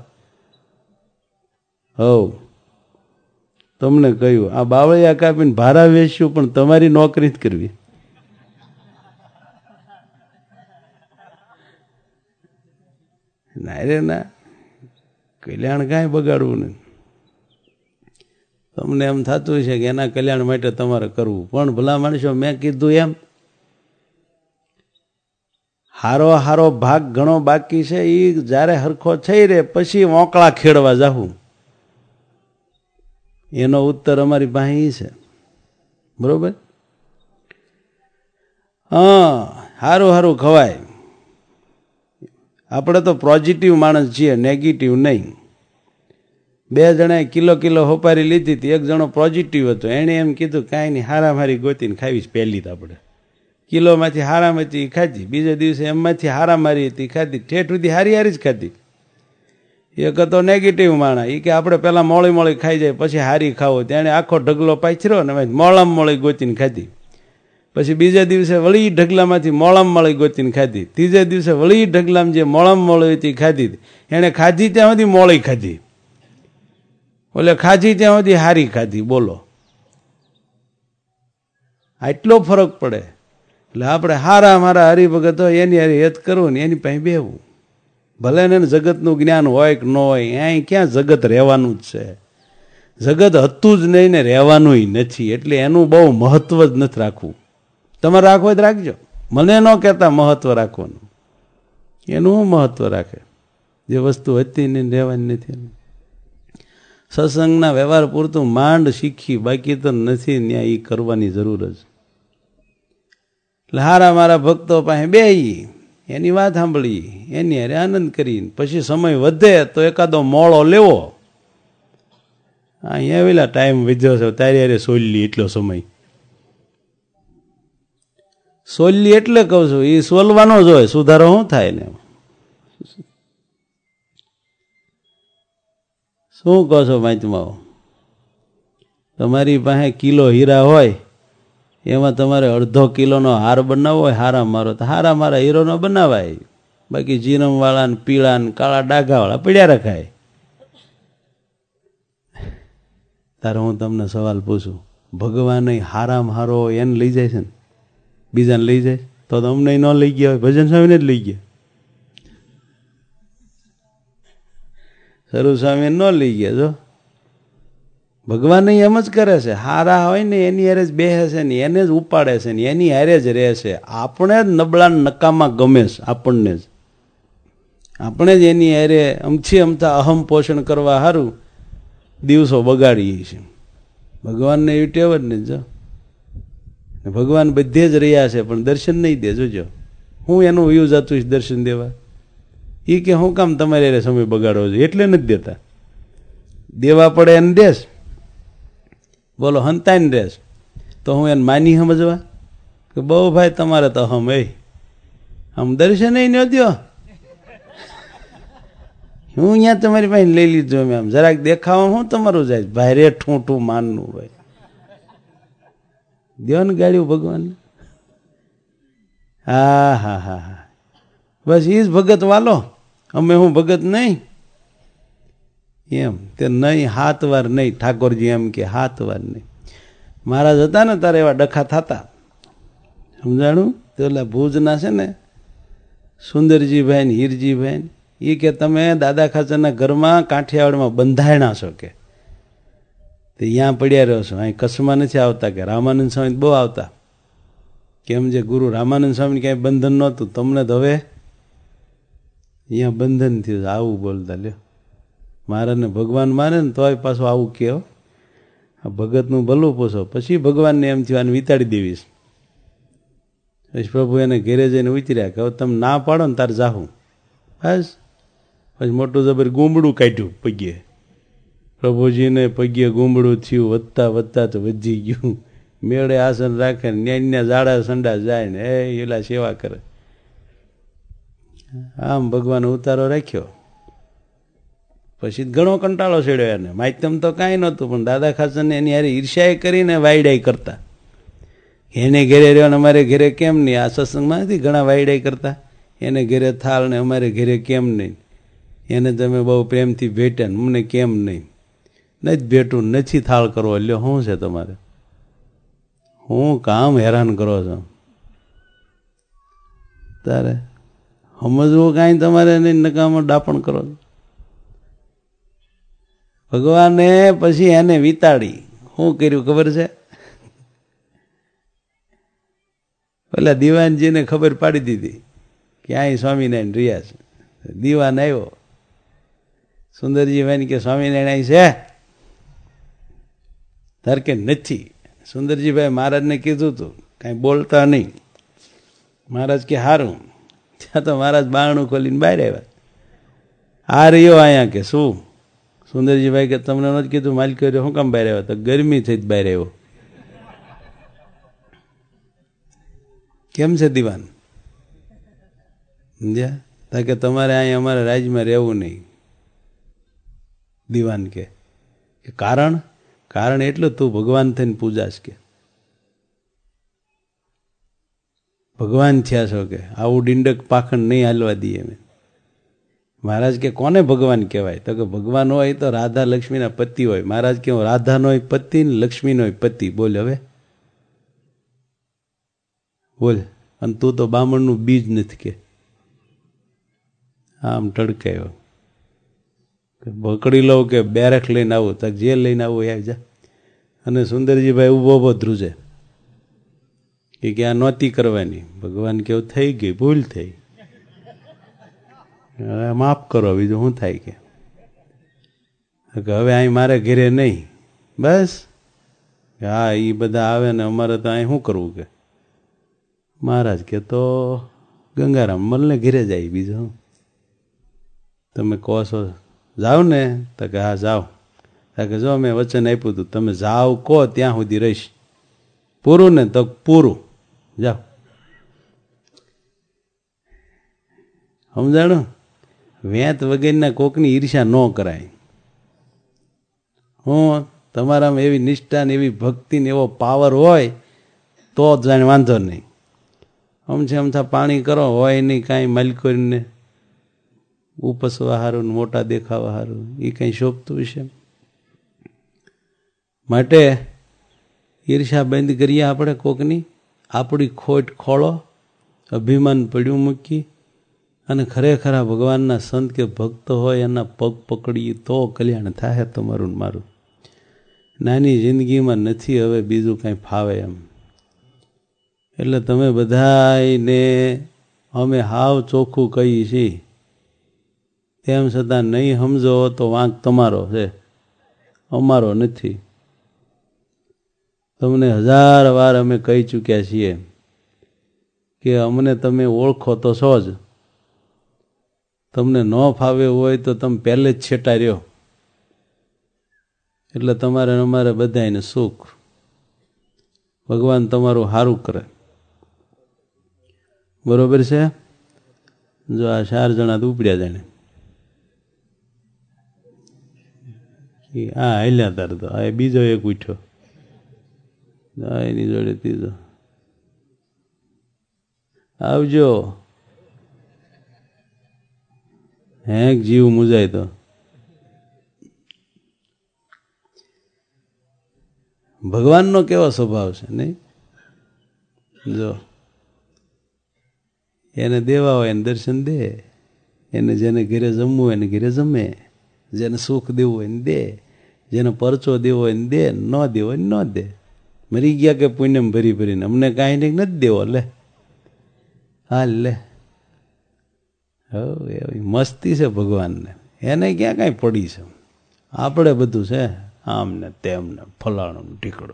હવ તમને કહ્યું, આ બાવળિયા કાપીને ભારા વેચ્યું, પણ તમારી નોકરી જ કરવી. ના રે ના, કલ્યાણ કાંઈ બગાડવું નહીં. તમને એમ થતું છે કે એના કલ્યાણ માટે તમારે કરવું, પણ ભલા માણસો મેં કીધું એમ હારો હારો ભાગ ઘણો બાકી છે. એ જ્યારે હરખો થઈ રહે પછી મોકળા ખેડવા જાવું. એનો ઉત્તર અમારી પાસે છે. બરોબર? હા, સારું સારું ખવાય. આપણે તો પોઝિટિવ માણસ છીએ, નેગેટિવ નહીં. બે જણાએ કિલો કિલો હોપારી લીધી હતી. એક જણો પોઝિટિવ હતો, એણે એમ કીધું કાંઈ નહીં, હારામારી ગોતીને ખાવીશ. પહેલી તો આપણે કિલોમાંથી હારામાંથી ખાધી, બીજા દિવસે એમમાંથી હારામારી હતી ખાધી, ઠેઠ સુધી હારી હારી જ ખાધી. એક હતો નેગેટિવ માણસ, એ કે આપણે પહેલાં મોળી મોળી ખાઈ જાય પછી હારી ખાવો. તેણે આખો ઢગલો પાછરો ને મોળામાં મોળી ગોતીને ખાધી. પછી બીજા દિવસે વળી ઢગલામાંથી મોળામાં મોળી ગોતીને ખાધી. ત્રીજા દિવસે વળી ઢગલામાં જે મોળામાં મોળી હતી ખાધી, એણે ખાધી ત્યાં સુધી મોળી ખાધી. ઓલે ખાધી ત્યાં સુધી હારી ખાધી. બોલો, આટલો ફરક પડે. એટલે આપણે હારા મારા હરિભગત હોય એની હારી હેત કરવું ને એની પાસે બેહવું. ભલે ને જગતનું જ્ઞાન હોય કે ન હોય, અહીં ક્યાં જગત રહેવાનું જ છે. જગત હતું જ નહીં ને રહેવાનું નથી, એટલે એનું બહુ મહત્વ જ નથી રાખવું. તમારે રાખવું જ રાખજો, મને ન કહેતા મહત્વ રાખવાનું. એનું શું મહત્વ રાખે જે વસ્તુ હતી ને રહેવાની નથી. સત્સંગના વ્યવહાર પૂરતું માંડ શીખી, બાકી તો નથી. ત્યાં એ કરવાની જરૂર જ. એટલે હારા મારા ભક્તો પાસે બેહી એની વાત સાંભળી, એની હારે આનંદ કરી. પછી સમય વધે તો એકાદો મોળો લેવો. અહીંયા આવેલા ટાઈમ વધ્યો છે, તારી હારે સોલી એટલો સમય. સોલી એટલે કહું છું, એ સોલવાનો જ હોય, સુધારો શું થાય ને? શું કહો છો પાંચમાઓ? તમારી પાસે કિલો હીરા હોય, એમાં તમારે અડધો કિલોનો હાર બનાવવો હોય હારા મારો, તો હારા મારા હીરોનો બનાવાય. બાકી જીરમવાળા ને પીળા ને કાળા ડાઘાવાળા પડ્યા રખાય. તારે હું તમને સવાલ પૂછું, ભગવાન હારામાં હારો એને લઈ જાય છે ને, બીજાને લઈ જાય? તો અમને ન લઈ ગયા હોય, ભજન સ્વામીને જ લઈ ગયા. સ્વરૂપ સ્વામી ન લઈ ગયા. જો ભગવાન એમ જ કરે છે, હારા હોય ને એની હારે જ બેસે છે ને એને જ ઉપાડે છે ને એની હારે જ રહે છે. આપણે જ નબળા નકામા ગમે છે, આપણને જ. આપણે જ એની હારે અમથી અમથા અહમ પોષણ કરવા સારું દિવસો બગાડીએ છીએ. ભગવાનને એવી ટેવ જ નહીં. જો ભગવાન બધે જ રહ્યા છે પણ દર્શન નહીં દે. જોજો હું એનું વ્યૂ જતું દર્શન દેવા. એ કે હું કામ તમારે સમય બગાડવો જોઈએ, એટલે નથી દેતા. દેવા પડે એને દેશ. બોલો, હંતાઈને દેશ તો હું એને માની સમજવા કે બહુ ભાઈ તમારે તો હમ એ આમ દર્શન ન દો. હું અહીંયા તમારી પાસે લઈ લીધું, અમે આમ જરાક દેખાવા હું તમારું જાય ભાઈ રે ઠૂંઠું માનનું ભાઈ દો ને ગાડ્યું ભગવાન. હા હા હા હા બસ એ જ ભગત વાલો, અમે હું ભગત નહીં એમ. તે નહીં હાથ વાર નહીં, ઠાકોરજી એમ કે હાથ વાર નહીં. મહારાજ હતા ને તારે એવા ડખા થતા, સમજાણું? તો ઓલા ભુજના છે ને સુંદરજીભાઈ ને હીરજીભાઈ, એ કે તમે દાદા ખાચરના ઘરમાં કાઠિયાવાડમાં બંધાયણા છો કે ત્યાં પડ્યા રહ્યો છો, અહીં કચ્છમાં નથી આવતા કે રામાનંદ સ્વામી બહુ આવતા. કેમ જે ગુરુ રામાનંદ સ્વામી ક્યાંય બંધન નહોતું, તમને તો હવે અહીંયા બંધન થયું. આવું બોલતા લ્યો. મારાને ભગવાન માને ને તોય પાછું આવું કહો. આ ભગતનું ભલું પૂછો. પછી ભગવાનને એમ થયું આને વિતાડી દેવીશ. પછી પ્રભુ એને ઘેરે જઈને ઉતર્યા કે હવે તમે ના પાડો ને તાર જાહું. બસ પછી મોટું જબર ગુંબડું કાઢ્યું પગે. પ્રભુજીને પગે ગુંબડું થયું, વધતા વધતા તો વધી ગયું. મેળે આસન રાખે ને ન્યા ઝાડા સંડા જાય ને એ એલા સેવા કરે. આમ ભગવાન ઉતારો રાખ્યો. પછી ઘણો કંટાળો છેડ્યો એને. માધ્યમ તો કાંઈ નહોતું, પણ દાદા ખાચરને એની હારે ઈર્ષ્યાએ કરીને વાયડાઈ કરતા. એને ઘેરે રહ્યો ને અમારે ઘેરે કેમ નહીં? આ સત્સંગમાં નથી ઘણા વાયડાઈ કરતા, એને ઘેરે થાળ ને અમારે ઘેરે કેમ નહીં? એને તમે બહુ પ્રેમથી ભેટ્યા ને મને કેમ નહીં? નથી ભેટું, નથી થાળ કરવો. લ્યો શું છે તમારે? હું કામ હેરાન કરો છો? તારે સમજવું કાંઈ તમારે નહીં, નકામો ડાપણ કરો. ભગવાને પછી એને વિતાડી. શું કર્યું ખબર છે? પેલા દિવાનજીને ખબર પાડી દીધી કે અહીં સ્વામિનારાયણ રહ્યા છે. દિવાન આવ્યો, સુંદરજી ભાઈ કે સ્વામિનારાયણ અહીં છે? તાર કે નથી. સુંદરજીભાઈ મહારાજને કીધું તું કાંઈ બોલતા નહીં. મહારાજ કે હારું. ત્યાં તો મહારાજ બારણું ખોલીને બહાર આવ્યા. આ રહ્યો અહીંયા કે શું? સુંદરજીભાઈ કે તમને નથી કીધું માલિક રહ્યો, શું કામ બહાર આવ્યા? તો ગરમી થઈ જ બહાર આવ્યો. કેમ છે દિવાન? સમજ્યા? તા કે તમારે અહીંયા અમારા રાજ્યમાં રહેવું નહીં. દિવાન કે કારણ? કારણ એટલું તું ભગવાન થઈને પૂજાશ કે ભગવાન થયા છો કે આવું ડિંડક પાખંડ નહીં હાલવા દઈએ. અમે મહારાજ કે કોને ભગવાન કહેવાય? તો કે ભગવાન હોય તો રાધા લક્ષ્મીના પતિ હોય. મહારાજ કે રાધાનો પતિ ને લક્ષ્મીનો પતિ. બોલ હવે બોલ. અને તું તો બામણનું બીજ નથી કે આમ ટડકાયો. પકડી લઉં કે બેરેક લઈને આવું? તો જે લઈને આવું એ આવી જા. અને સુંદરજીભાઈ ઉભો ઉભો ધ્રુજે કે આ નહોતી કરવાની. ભગવાન કેવું થઈ ગઈ, ભૂલ થઈ, માફ કરો, બીજું શું થાય કે હવે અહીં મારે ઘેરે નહીં. બસ હા એ બધા આવે ને અમારે તો અહીં શું કરવું કે? મહારાજ કે તો ગંગારામ મલને ઘેરે જાય. બીજું તમે કહો છો જાઓ ને? તો કે હા જાઓ. કે જો મેં વચન આપ્યું હતું તમે જાઓ કહો ત્યાં સુધી રહીશ. પૂરું ને? તો પૂરું. જાઓ. સમજાણું? વેત વગેરેના કોકની ઈર્ષ્યા ન કરાય. હું તમારામાં એવી નિષ્ઠા ને એવી ભક્તિ ને એવો પાવર હોય તો જ જાણે વાંધો નહીં. અમથે અમથા પાણી કરો હોય નહીં કાંઈ માલિકોને ઉપસવા હારું ને મોટા દેખાવા હારું એ કંઈ શોભતું હશે? માટે ઈર્ષા બંધ કરીએ આપણે કોકની. આપણી ખોટ ખોળો, અભિમાન પડ્યું મૂકી અને ખરેખર ભગવાનના સંત કે ભક્ત હોય એના પગ પકડીએ તો કલ્યાણ થાય તમારું મારું. નાની જિંદગીમાં નથી હવે બીજું કાંઈ ફાવે એમ. એટલે તમે બધાને અમે હાવ ચોખ્ખું કહીએ છીએ, તેમ છતાં નહીં સમજો તો વાંક તમારો છે, અમારો નથી. તમને હજાર વાર અમે કહી ચૂક્યા છીએ કે અમને તમે ઓળખો તો છો જ. તમને ન ફાવે હોય તો તમે પહેલે જ છેટા રહ્યો. એટલે તમારે અમારે બધાને સુખ. ભગવાન તમારું સારું કરે. બરોબર છે? જો આ ચાર જણા તો ઉપડ્યા જાણે હા હાલ્યા તાર તો આ બીજો એક ઉઠ્યો એની જોડે ત્રીજો. આવજો. હેક જીવ મુજાય તો ભગવાનનો કેવો સ્વભાવ છે નહીં? જો એને દેવા હોય એને દર્શન દે, એને જેને ઘરે જમવું હોય એને ઘરે જમે, જેને સુખ દેવું હોય એને દે, જેને પરચો દેવો હોય એને દે, ન દેવો હોય ન દે. મરી ગયા કે પુણ્યમ ભરી ભરીને અમને કાંઈ નહીં નથી દેવો. લે હાલ લે. હવે એવી મસ્તી છે ભગવાનને, એને ક્યાં કાંઈ પડી છે. આપણે બધું છે આમ ને તેમ ને ફલાણું ટીકડું.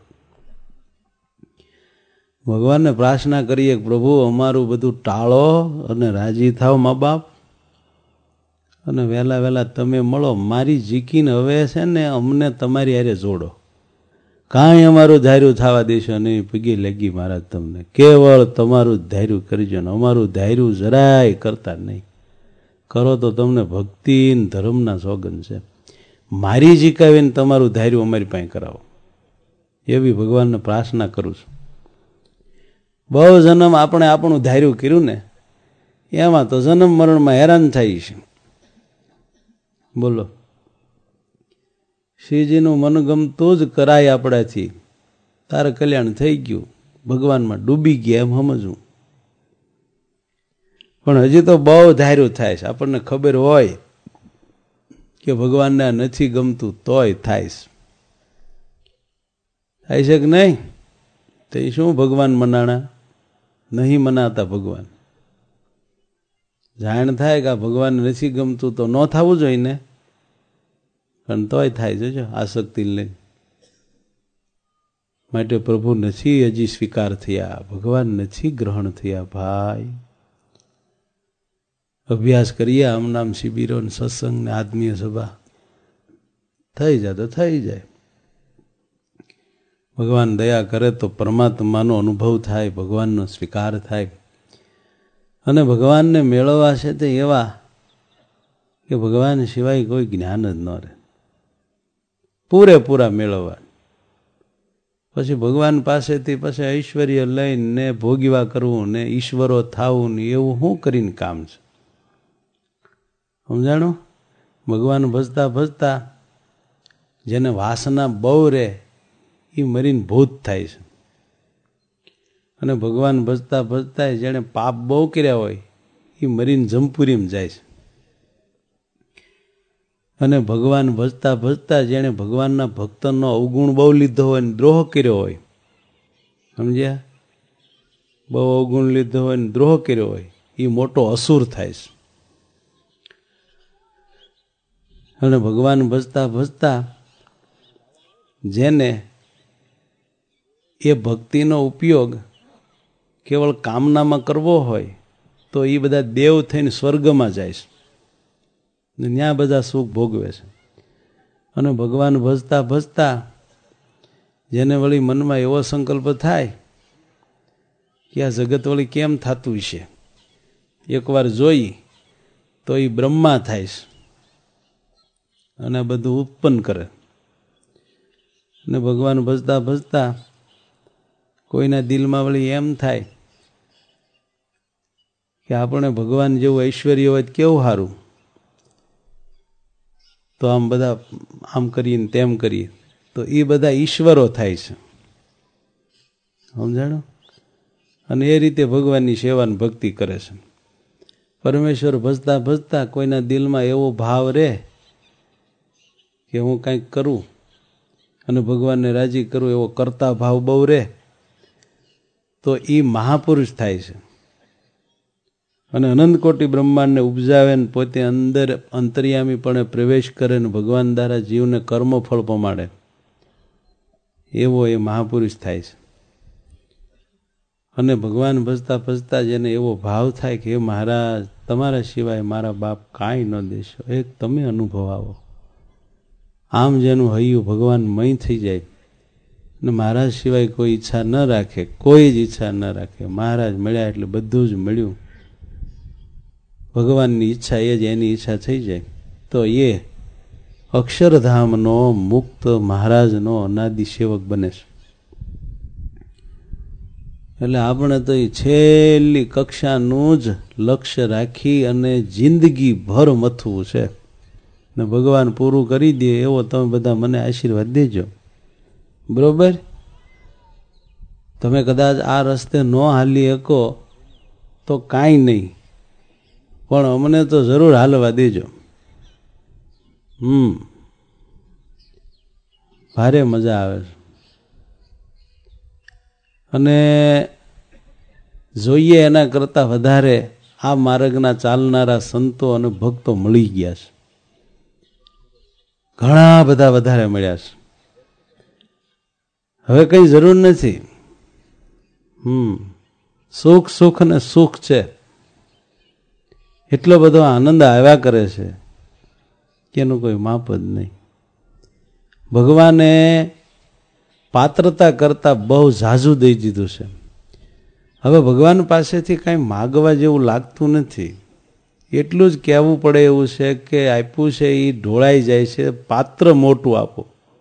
ભગવાનને પ્રાર્થના કરીએ પ્રભુ અમારું બધું ટાળો અને રાજી થાવ મા બાપ, અને વહેલા વહેલા તમે મળો. મારી જીકીને હવે છે ને અમને તમારી હારે જોડો. કાંઈ અમારું ધાર્યું થવા દેશો નહીં. પગી લગી મહારાજ તમને કેવળ તમારું ધાર્યું કરજો ને અમારું ધાર્યું જરાય કરતા નહીં. કરો તો તમને ભક્તિ ધર્મના સોગન છે. મારી જીકાવીને તમારું ધાર્યું અમારી પાસે કરાવો એવી ભગવાનને પ્રાર્થના કરું છું. બહુ જન્મ આપણે આપણું ધાર્યું કર્યું ને એમાં તો જન્મ મરણમાં હેરાન થાય છે. બોલો શ્રીજીનું મનગમતું જ કરાય આપણાથી. તારે કલ્યાણ થઈ ગયું, ભગવાનમાં ડૂબી ગયા એમ સમજવું. પણ હજી તો બહુ ધાર્યું થાય છે. આપણને ખબર હોય કે ભગવાનને નથી ગમતું તોય થાય છે. થાય છે કે નહીં? તો એ શું ભગવાન મનાણા? નહીં મનાતા ભગવાન. જાણ થાય કે આ ભગવાનને નથી ગમતું તો ન થવું જોઈએ ને, પણ તોય થાય છે જો આસક્તિ લઈને. માટે પ્રભુ નથી હજી સ્વીકાર થયા, ભગવાન નથી ગ્રહણ થયા. ભાઈ અભ્યાસ કરીએ આમ નામ શિબિરો ને સત્સંગ ને આત્મીય સભા થઈ જાય તો થઈ જાય. ભગવાન દયા કરે તો પરમાત્માનો અનુભવ થાય, ભગવાનનો સ્વીકાર થાય. અને ભગવાનને મેળવવા છે તે એવા કે ભગવાન સિવાય કોઈ જ્ઞાન જ ન રહે. પૂરેપૂરા મેળવવા. પછી ભગવાન પાસેથી પછી ઐશ્વર્ય લઈને ભોગવા કરવું ને ઈશ્વરો થાવું ને એવું શું કરીને કામ છે? સમજાણું? ભગવાન ભજતા ભજતા જેને વાસના બહુ રહે એ મરીને ભૂત થાય છે, અને ભગવાન ભજતા ભજતા જેણે પાપ બહુ કર્યા હોય એ મરીને જમપુરીમાં જાય છે, અને ભગવાન ભજતા ભજતા જેણે ભગવાનના ભક્તનો અવગુણ બહુ લીધો હોય ને દ્રોહ કર્યો હોય, સમજ્યા? બહુ અવગુણ લીધો હોય ને દ્રોહ કર્યો હોય એ મોટો અસુર થાય છે. અને ભગવાન ભજતા ભજતા જેને એ ભક્તિનો ઉપયોગ કેવળ કામનામાં કરવો હોય તો એ બધા દેવ થઈને સ્વર્ગમાં જાય છે, ત્યાં બધા સુખ ભોગવે છે. અને ભગવાન ભજતા ભજતા જેને વળી મનમાં એવો સંકલ્પ થાય કે આ જગત વળી કેમ થતું છે, એકવાર જોઈ તો એ બ્રહ્મા થાય છે અને બધું ઉત્પન્ન કરે. અને ભગવાન ભજતા ભજતા કોઈના દિલમાં વળી એમ થાય કે આપણે ભગવાન જેવું ઐશ્વર્ય હોય કેવું સારું, તો આમ બધા આમ કરીએ ને તેમ કરીએ, તો એ બધા ઈશ્વરો થાય છે, સમજાણું? અને એ રીતે ભગવાનની સેવાની ભક્તિ કરે છે. પરમેશ્વર ભજતા ભજતા કોઈના દિલમાં એવો ભાવ રહે કે હું કંઈક કરું અને ભગવાનને રાજી કરું, એવો કરતા ભાવ બહુ રહે, તો એ મહાપુરુષ થાય છે. અને અનંત કોટી બ્રહ્માંડને ઉપજાવે ને પોતે અંદર અંતર્યામીપણે પ્રવેશ કરે ને ભગવાન દ્વારા જીવને કર્મફળ પમાડે, એવો એ મહાપુરુષ થાય છે. અને ભગવાન ભજતા ભજતા જેને એવો ભાવ થાય કે હે મહારાજ, તમારા સિવાય મારા બાપ કાંઈ ન દેશો, એક તમે અનુભવ આવો, આમ જેનું હૈયું ભગવાન મય થઈ જાય ને મહારાજ સિવાય કોઈ ઈચ્છા ન રાખે, કોઈ જ ઈચ્છા ન રાખે, મહારાજ મળ્યા એટલે બધું જ મળ્યું, ભગવાનની ઈચ્છા એ જ એની ઈચ્છા થઈ જાય, તો એ અક્ષરધામનો મુક્ત મહારાજનો અનાદિ સેવક બને છે. એટલે આપણે તો એ છેલ્લી કક્ષાનું જ લક્ષ્ય રાખી અને જિંદગી ભર મથવું છે ને ભગવાન પૂરું કરી દે એવો તમે બધા મને આશીર્વાદ દેજો, બરોબર? તમે કદાચ આ રસ્તે ન હાલી શકો તો કાંઈ નહીં, પણ અમને તો જરૂર હાલવા દેજો. હમ ભારે મજા આવે છે. અને જોઈએ એના કરતાં વધારે આ માર્ગના ચાલનારા સંતો અને ભક્તો મળી ગયા છે, ઘણા બધા વધારે મળ્યા છે. હવે કઈ જરૂર નથી. હમ સુખ સુખ ને સુખ છે, એટલો બધો આનંદ આવ્યા કરે છે કે એનું કોઈ માપ જ નહીં. ભગવાને પાત્રતા કરતા બહુ ઝાઝું દઈ દીધું છે. હવે ભગવાન પાસેથી કાંઈ માગવા જેવું લાગતું નથી, એટલું જ કહેવું પડે એવું છે કે આપ્યું છે એ ઢોળાઈ જાય છે, પાત્ર મોટું આપો,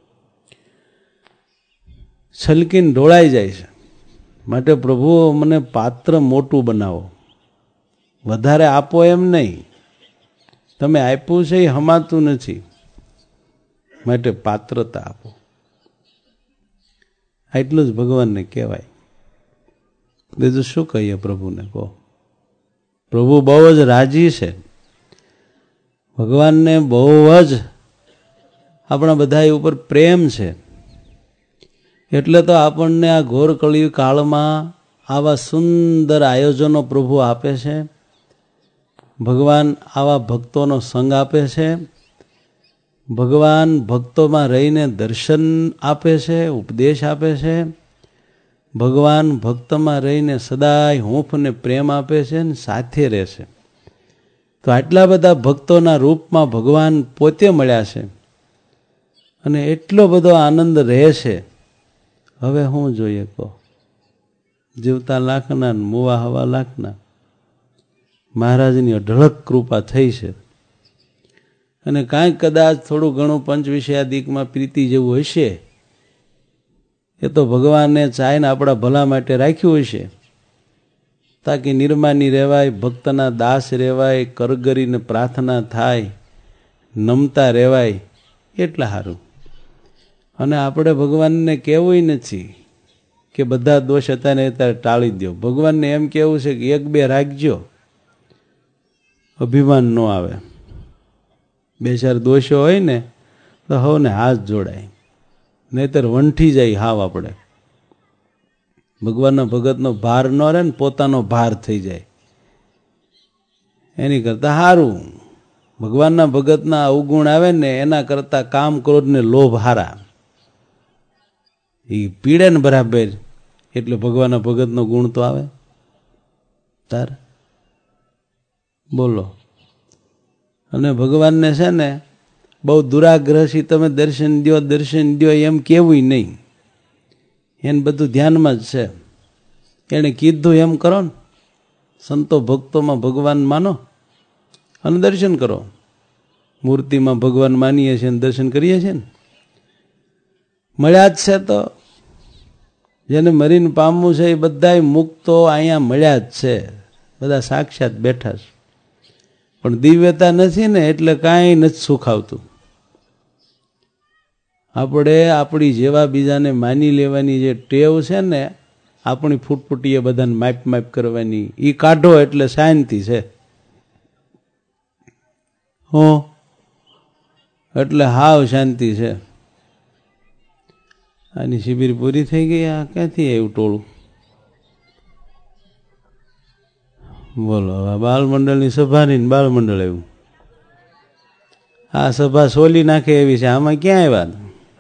છલકીને ઢોળાઈ જાય છે. માટે પ્રભુ મને પાત્ર મોટું બનાવો, વધારે આપો એમ નહીં, તમે આપ્યું છે એ હમાતું નથી, માટે પાત્રતા આપો. એટલું જ ભગવાનને કહેવાય. બીજું શું કહીએ પ્રભુને? કહો. પ્રભુ બહુ જ રાજી છે, ભગવાનને બહુ જ આપણા બધા ઉપર પ્રેમ છે, એટલે તો આપણને આ ઘોર કળિયુગ કાળમાં આવા સુંદર આયોજનો પ્રભુ આપે છે. ભગવાન આવા ભક્તોનો સંગ આપે છે, ભગવાન ભક્તોમાં રહીને દર્શન આપે છે, ઉપદેશ આપે છે, ભગવાન ભક્તમાં રહીને સદાય હૂંફ ને પ્રેમ આપે છે ને સાથે રહે છે. તો આટલા બધા ભક્તોના રૂપમાં ભગવાન પોતે મળ્યા છે અને એટલો બધો આનંદ રહે છે. હવે હું જોઈએ કહો? જીવતા લાખના મુવા હવા લાખના મહારાજની અઢળક કૃપા થઈ છે. અને કાંઈક કદાચ થોડું ઘણું પંચ વિષયાદિકમાં પ્રીતિ જેવું હશે, એ તો ભગવાને ચાહીને આપણા ભલા માટે રાખ્યું હશે, તાકી નિર્માની રહેવાય, ભક્તના દાસ રહેવાય, કરગરીને પ્રાર્થના થાય, નમતા રહેવાય, એટલા સારું. અને આપણે ભગવાનને કહેવું નથી કે બધા દોષ હતા ને અત્યારે ટાળી દો. ભગવાનને એમ કહેવું છે કે એક બે રાખજો, અભિમાન ન આવે. બે ચાર દોષો હોય ને તો હવને હાથ જોડાય, નહીતર વંઠી જાય હાવ. આપણે ભગવાનના ભગતનો ભાર ન રહે ને પોતાનો ભાર થઈ જાય, એની કરતાં સારું. ભગવાનના ભગતના અવગુણ આવે ને એના કરતાં કામ ક્રોધ ને લોભ હારા. એ પીડે ને બરાબર એટલે ભગવાનના ભગતનો ગુણ તો આવે. તાર બોલો. અને ભગવાનને છે ને બહુ દુરાગ્રહથી તમે દર્શન દો દર્શન દો એમ કેવું નહીં. એને બધું ધ્યાનમાં જ છે. એણે કીધું એમ કરો ને. સંતો ભક્તોમાં ભગવાન માનો અને દર્શન કરો. મૂર્તિમાં ભગવાન માનીએ છીએ અને દર્શન કરીએ છીએ ને. મળ્યા જ છે તો જેને મરીને પામવું છે એ બધા મુક્તો અહીંયા મળ્યા જ છે. બધા સાક્ષાત બેઠા છે. પણ દિવ્યતા નથી ને એટલે કાંઈ નથી સુખ આવતું. આપણે આપણી જેવા બીજાને માની લેવાની જે ટેવ છે ને, આપણી ફૂટફૂટીએ બધાને માપ માપ કરવાની, એ કાઢો એટલે શાંતિ છે. હો એટલે હાવ શાંતિ છે. આની શિબિર પૂરી થઈ ગઈ. આ ક્યાંથી આવ્યું ટોળું? બોલો. બાળ મંડળની સભાની બાળ મંડળ આવ્યું. આ સભા સોલી નાખે એવી છે. આમાં ક્યાં આવ્યા?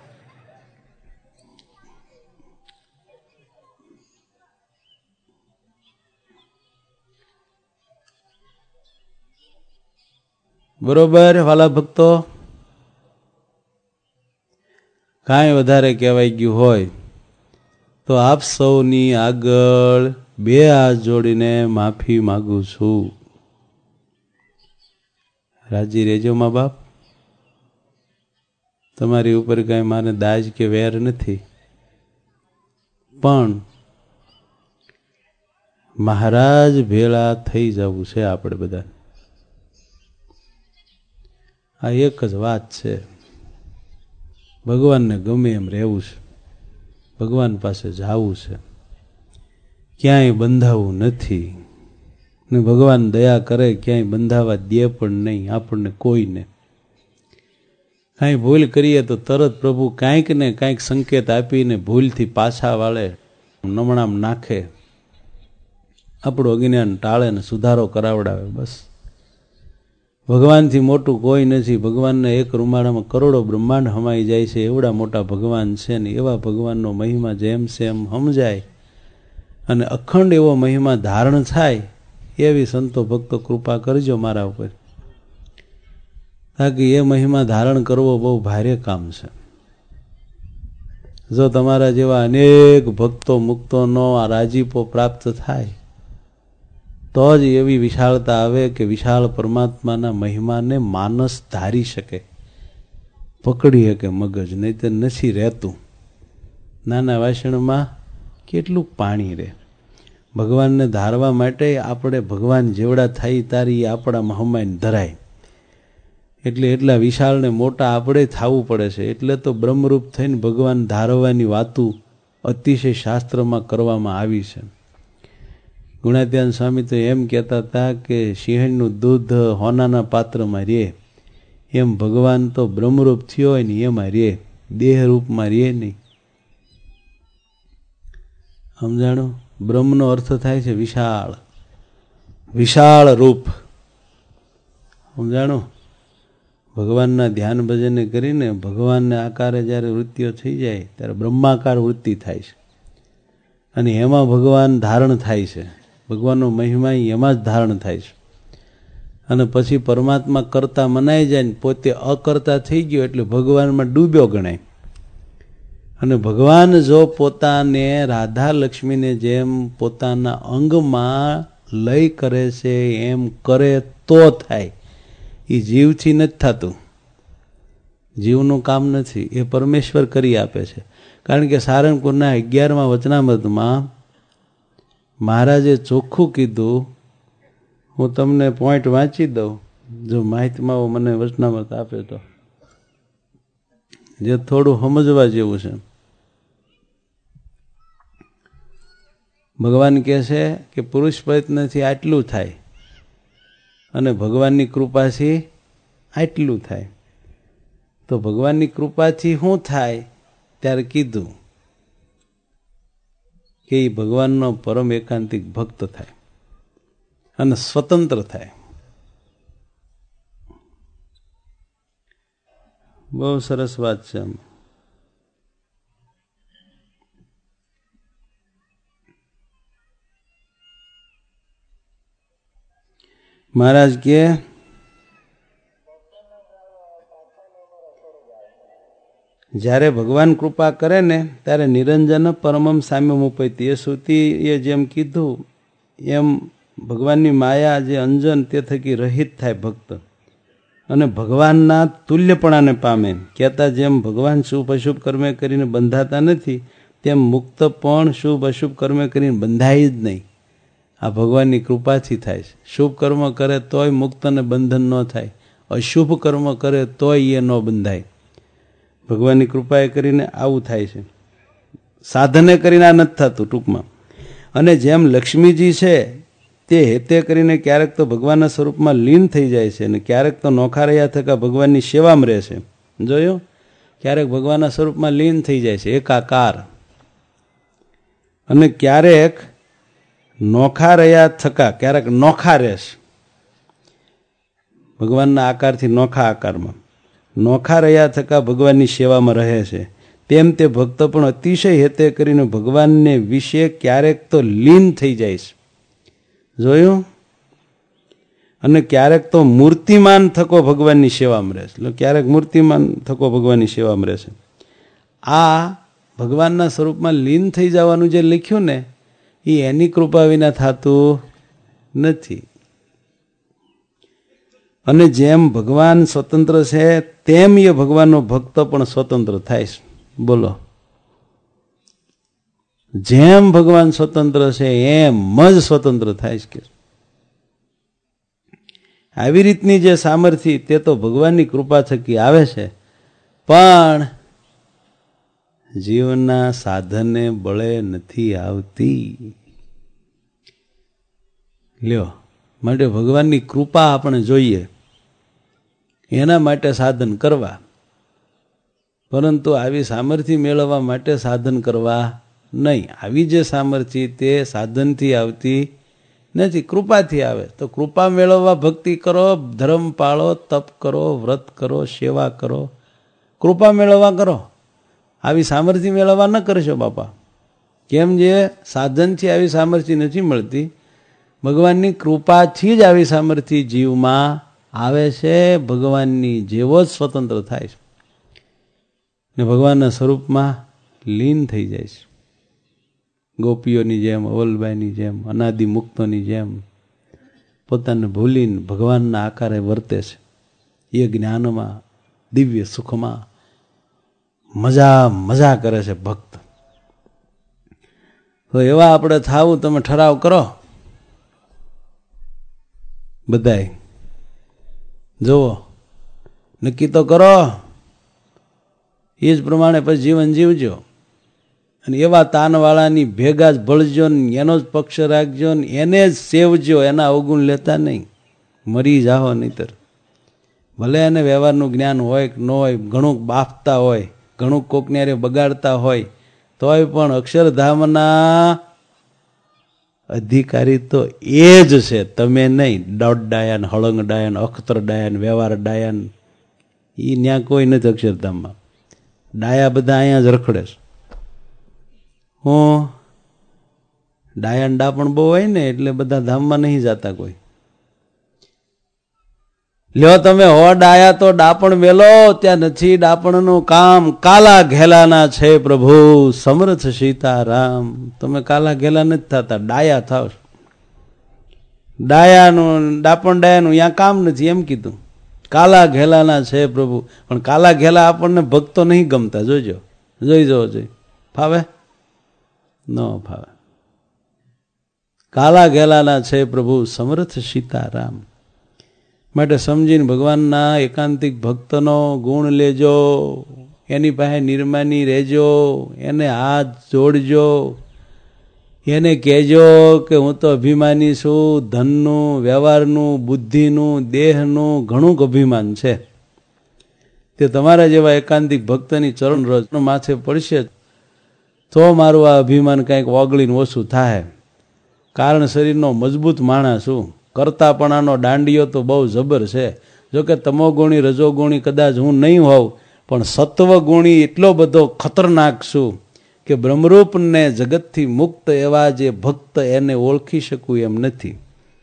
બરોબર વાલા ભક્તો. કાંઈ વધારે કહેવાય ગયું હોય તો આપ સૌની આગળ બે હાથ જોડીને માફી માગું છું. રાજી રહેજો મા બાપ. તમારી ઉપર કાંઈ મારે દાજ કે વેર નથી, પણ મહારાજ ભેળા થઈ જવું છે આપણે બધા. આ એક જ વાત છે. ભગવાનને ગમે એમ રહેવું છે, ભગવાન પાસે જવું છે, ક્યાંય બંધાવું નથી. ને ભગવાન દયા કરે ક્યાંય બંધાવા દે પણ નહીં આપણને કોઈને. કાંઈ ભૂલ કરીએ તો તરત પ્રભુ કાંઈક ને કાંઈક સંકેત આપીને ભૂલથી પાછા વાળે, નમણામ નાખે, આપણું અજ્ઞાન ટાળે ને સુધારો કરાવડાવે. બસ ભગવાનથી મોટું કોઈ નથી. ભગવાનને એક રૂમાળામાં કરોડો બ્રહ્માંડ હમાઈ જાય છે, એવડા મોટા ભગવાન છે ને. એવા ભગવાનનો મહિમા જેમ સેમ સમજાય અને અખંડ એવો મહિમા ધારણ થાય એવી સંતો ભક્તો કૃપા કરજો મારા ઉપર. તાકી એ મહિમા ધારણ કરવો બહુ ભારે કામ છે. જો તમારા જેવા અનેક ભક્તો મુક્તોનો આ રાજીપો પ્રાપ્ત થાય તો જ એવી વિશાળતા આવે કે વિશાળ પરમાત્માના મહિમાને માનસ ધારી શકે, પકડી શકે મગજ. નહીં તો નથી રહેતું. નાના વાસણમાં કેટલું પાણી રહે. ભગવાનને ધારવા માટે આપણે ભગવાન જેવડા થાય તારી આપણા મહમાઈને ધરાય. એટલે એટલા વિશાળ ને મોટા આપણે થવું પડે છે. એટલે તો બ્રહ્મરૂપ થઈને ભગવાન ધારવાની વાતું અતિશય શાસ્ત્રમાં કરવામાં આવી છે. ગુણાત્યાન સ્વામી તો એમ કહેતા હતા કે સિંહણનું દૂધ હોનાના પાત્રમાં રહે, એમ ભગવાન તો બ્રહ્મરૂપ થયો હોય ને એમાં રહે, દેહ રૂપમાં રહે નહીં. સમજાણું? બ્રહ્મનો અર્થ થાય છે વિશાળ, વિશાળ રૂપ. સમજાણું? ભગવાનના ધ્યાન ભજને કરીને ભગવાનને આકારે જ્યારે વૃત્તિઓ થઈ જાય ત્યારે બ્રહ્માકાર વૃત્તિ થાય છે અને એમાં ભગવાન ધારણ થાય છે. ભગવાનનો મહિમા એમાં જ ધારણ થાય છે. અને પછી પરમાત્મા કરતા મનાઈ જાય ને પોતે અકર્તા થઈ ગયો એટલે ભગવાનમાં ડૂબ્યો ગણાય. અને ભગવાન જો પોતાને રાધા લક્ષ્મીને જેમ પોતાના અંગમાં લય કરે છે એમ કરે તો થાય. એ જીવથી નથી થતું. જીવનું કામ નથી, એ પરમેશ્વર કરી આપે છે. કારણ કે સારંગપુરના અગિયારમા વચનામૃતમાં મહારાજે ચોખ્ખું કીધું. હું તમને પોઈન્ટ વાંચી દઉં, જો માહિતીમાં મને વચનામૃત આપે તો, જે થોડું સમજવા જેવું છે. ભગવાન કહે છે કે પુરુષ પ્રયત્નથી આટલું થાય અને ભગવાનની કૃપાથી આટલું થાય. તો ભગવાનની કૃપાથી શું થાય ત્યારે કીધું કે એ ભગવાનનો પરમ એકાંતિક ભક્ત થાય અને સ્વતંત્ર થાય. બહુ સરસ વાત છે. આમ મહારાજ કે જ્યારે ભગવાન કૃપા કરે ને ત્યારે નિરંજન પરમમ સામ્યમ ઉપૈતિ. એ શ્રુતિએ જેમ કીધું એમ ભગવાનની માયા જે અંજન તે થકી રહિત થાય ભક્ત અને ભગવાનના તુલ્યપણાને પામે. કહેતા જેમ ભગવાન શુભ અશુભ કર્મે કરીને બંધાતા નથી તેમ મુક્ત પણ શુભ અશુભ કર્મે કરીને બંધાય જ નહીં. આ ભગવાનની કૃપાથી થાય છે. શુભ કર્મ કરે તોય મુક્તને બંધન ન થાય, અશુભ કર્મ કરે તોય એ ન બંધાય. ભગવાનની કૃપાએ કરીને આવું થાય છે. સાધને કરીને આ નથી થતું ટૂંકમાં. અને જેમ લક્ષ્મીજી છે તે હેતે કરીને ક્યારેક તો ભગવાનના સ્વરૂપમાં લીન થઈ જાય છે અને ક્યારેક તો નોખા રહ્યા થકા ભગવાનની સેવામાં રહે છે. જોયું? ક્યારેક ભગવાનના સ્વરૂપમાં લીન થઈ જાય છે એકાકાર, અને ક્યારેક નોખા રહ્યા થકા ક્યારેક નોખા રહેશે. ભગવાનના આકારથી નોખા આકારમાં નોખા રહ્યા થકા ભગવાનની સેવામાં રહે છે. તેમ તે ભક્ત પણ અતિશય હેતે કરીને ભગવાનને વિશે ક્યારેક તો લીન થઈ જાય છે. જોયું? અને ક્યારેક તો મૂર્તિમાન થકો ભગવાનની સેવામાં રહે છે. એટલે ક્યારેક મૂર્તિમાન થકો ભગવાનની સેવામાં રહે છે. આ ભગવાનના સ્વરૂપમાં લીન થઈ જવાનું જે લખ્યું ને એ એની કૃપા વિના થતું નથી. અને જેમ ભગવાન સ્વતંત્ર છે તેમ એ ભગવાનનો ભક્ત પણ સ્વતંત્ર થાય છે. બોલો, જેમ ભગવાન સ્વતંત્ર છે એમ જ સ્વતંત્ર થાય છે. આવી રીતની જે સામર્થ્ય તે તો ભગવાનની કૃપા થકી આવે છે, પણ જીવનના સાધને બળે નથી આવતી. લ્યો, માટે ભગવાનની કૃપા આપણે જોઈએ, એના માટે સાધન કરવા, પરંતુ આવી સામર્થ્ય મેળવવા માટે સાધન કરવા નહીં. આવી જે સામર્થ્ય તે સાધનથી આવતી નથી, કૃપાથી આવે. તો કૃપા મેળવવા ભક્તિ કરો, ધર્મ પાળો, તપ કરો, વ્રત કરો, સેવા કરો, કૃપા મેળવવા કરો. આવી સામર્થ્ય મેળવવા ન કરશો બાપા. કેમ? જે સાધનથી આવી સામર્થ્ય નથી મળતી, ભગવાનની કૃપાથી જ આવી સામર્થ્ય જીવમાં આવે છે. ભગવાનની જેવો જ સ્વતંત્ર થાય છે ને ભગવાનના સ્વરૂપમાં લીન થઈ જાય છે. ગોપીઓની જેમ, અવલબાઈની જેમ, અનાદિ મુક્તોની જેમ પોતાને ભૂલીને ભગવાનના આકારે વર્તે છે. એ જ્ઞાનમાં, દિવ્ય સુખમાં મજા મજા કરે છે ભક્ત. તો એવા આપણે થાવું, તમે ઠરાવ કરો બધાય. જુઓ, નક્કી તો કરો, એ જ પ્રમાણે પછી જીવન જીવજો. અને એવા તાનવાળાની ભેગા જ ભળજો ને એનો જ પક્ષ રાખજો ને એને જ સેવજો, એના અવગુણ લેતા નહીં. મરી જાઓ નહીતર. ભલે એને વ્યવહારનું જ્ઞાન હોય કે ન હોય, ઘણું બાફતા હોય, ઘણું કોકને હારે બગાડતા હોય, તોય પણ અક્ષરધામના અધિકારી તો એ જ છે, તમે નહીં. દોઢ ડાયન, હળંગ ડાયન, અખતર ડાયન, વ્યવહાર ડાયન, એ ત્યાં કોઈ નથી અક્ષરધામમાં. ડાયા બધા અહીંયા જ રખડે છે. હું ડાયન ડાપણ બહુ હોય ને એટલે બધા ધામમાં નહીં જતા કોઈ. લ્યો તમે હો ડાયા તો ડાપણ મેલો, ત્યાં નથી ડાપણનું કામ. કાલા ઘેલાના છે પ્રભુ સમર્થ સીતારામ. તમે કાલા ઘેલા નથી થતા, ડાયા થાવ. ડાયાનું ડાપણ ડાયાનું અહીંયા કામ નથી એમ કીધું. કાલા ઘેલાના છે પ્રભુ. પણ કાલા ઘેલા આપણને ભક્તો નહીં ગમતા. જોઈજો, જોઈ જવો જોઈ. ફાવે? ન ફાવે. કાલા ઘેલાના છે પ્રભુ સમર્થ સીતારામ. માટે સમજીને ભગવાનના એકાંતિક ભક્તનો ગુણ લેજો, એની પાસે નિર્માની રહેજો, એને હાથ જોડજો, એને કહેજો કે હું તો અભિમાની છું, ધનનું, વ્યવહારનું, બુદ્ધિનું, દેહનું ઘણું અભિમાન છે. તે તમારા જેવા એકાંતિક ભક્તની ચરણ રજ માથે પડશે તો મારું આ અભિમાન કંઈક ઓગળીને ઓછું થાય. કારણ શરીરનો મજબૂત માણસ છું, કરતાપણાનો દાંડિયો તો બહુ જબર છે. જોકે તમોગુણી રજોગુણી કદાચ હું નહીં હોઉં, પણ સત્વગુણી એટલો બધો ખતરનાક છું કે બ્રહ્મરૂપને જગતથી મુક્ત એવા જે ભક્ત એને ઓળખી શકું એમ નથી.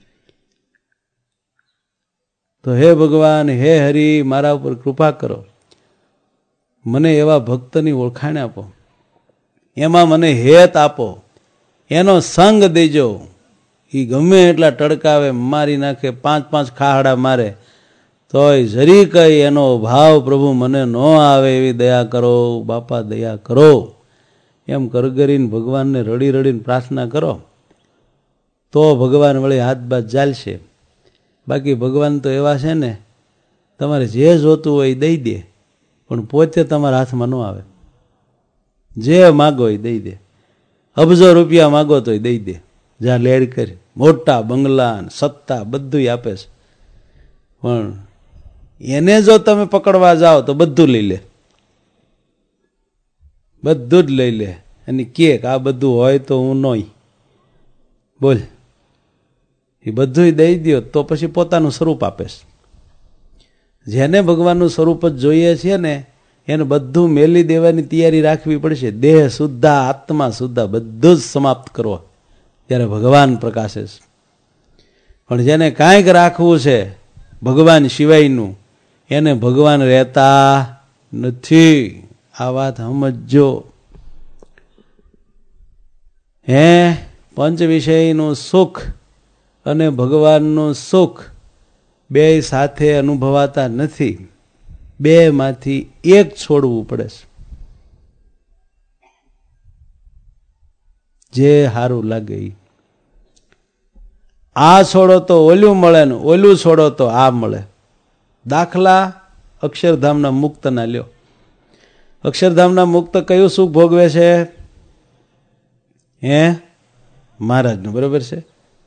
તો હે ભગવાન, હે હરિ, મારા ઉપર કૃપા કરો, મને એવા ભક્તની ઓળખાણ આપો, એમાં મને હેત આપો, એનો સંગ દેજો. એ ગમે એટલા ટડકાવે, મારી નાખે, પાંચ પાંચ ખાહડા મારે, તોય જરી કઈ એનો ભાવ પ્રભુ મને ન આવે એવી દયા કરો, બાપા દયા કરો. એમ કરગરીને ભગવાનને રડી રડીને પ્રાર્થના કરો તો ભગવાન વળી હાથ બાદ ચાલશે. બાકી ભગવાન તો એવા છે ને, તમારે જે જોતું હોય એ દઈ દે, પણ પોતે તમારા હાથમાં ન આવે. જે માગો એ દઈ દે, અબજો રૂપિયા માગો તો દઈ દે, જ્યાં લેડ કરી, મોટા બંગલા સત્તા બધું આપે છે. પણ એને જો તમે પકડવા જાઓ તો બધું લઈ લે, બધું જ લઈ લે. અને કે આ બધું હોય તો હું નહીં બોલ, એ બધું દઈ દો તો પછી પોતાનું સ્વરૂપ આપે છે. જેને ભગવાનનું સ્વરૂપ જ જોઈએ છે ને એને બધું મેલી દેવાની તૈયારી રાખવી પડશે. દેહ સુદ્ધા, આત્મા સુદ્ધા બધું જ સમાપ્ત કરો, ત્યારે ભગવાન પ્રકાશે છે. પણ જેને કાંઈક રાખવું છે ભગવાન સિવાયનું, એને ભગવાન રહેતા નથી. આ વાત સમજો. હે પંચ વિષયનું સુખ અને ભગવાનનું સુખ બે સાથે અનુભવાતા નથી. બે માંથી એક છોડવું પડે છે. જે સારું લાગે. આ છોડો તો ઓલું મળે ને ઓલું છોડો તો આ મળે. દાખલા અક્ષરધામના મુક્તના લ્યો. અક્ષરધામના મુક્ત કયું સુખ ભોગવે છે? હે મહારાજનું, બરોબર છે.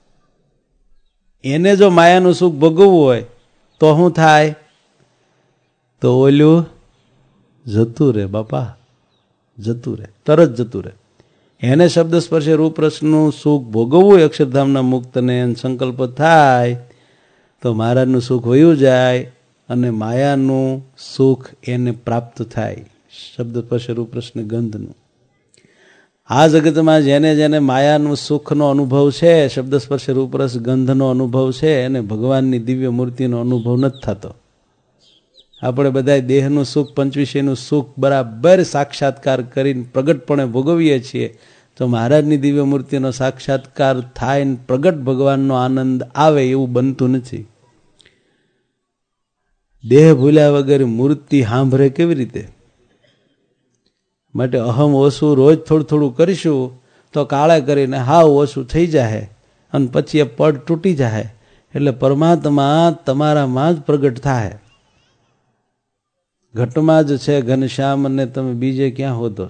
એને જો માયાનું સુખ ભોગવવું હોય તો શું થાય? તો ઓલું જતું રહે બાપા, જતું રહે, તરત જતું રહે. એને શબ્દ સ્પર્શે રૂપ રસનું સુખ ભોગવવું અક્ષરધામના મુક્તને સંકલ્પ થાય તો મહારાજનું સુખ વયું જાય અને માયાનું સુખ એને પ્રાપ્ત થાય. શબ્દ સ્પર્શ રૂપ રસને ગંધનું. આ જગતમાં જેને જેને માયાનું સુખનો અનુભવ છે, શબ્દ સ્પર્શ રૂપ રસ ગંધનો અનુભવ છે, એને ભગવાનની દિવ્ય મૂર્તિનો અનુભવ નથી થતો. આપણે બધા દેહનું સુખ, પંચવિષયનું સુખ બરાબર સાક્ષાત્કાર કરીને પ્રગટપણે ભોગવીએ છીએ, તો મહારાજની દિવ્ય મૂર્તિનો સાક્ષાત્કાર થાય ને પ્રગટ ભગવાનનો આનંદ આવે એવું બનતું નથી. દેહ ભૂલ્યા વગર મૂર્તિ સાંભળે કેવી રીતે? માટે અહમ ઓછું રોજ થોડું થોડું કરીશું તો કાળે કરીને હાવ ઓછું થઈ જાય અને પછી એ પડ તૂટી જાય એટલે પરમાત્મા તમારામાં જ પ્રગટ થાય. ઘટમાં જ છે ઘનશ્યામ અને તમે બીજે ક્યાં હોતો.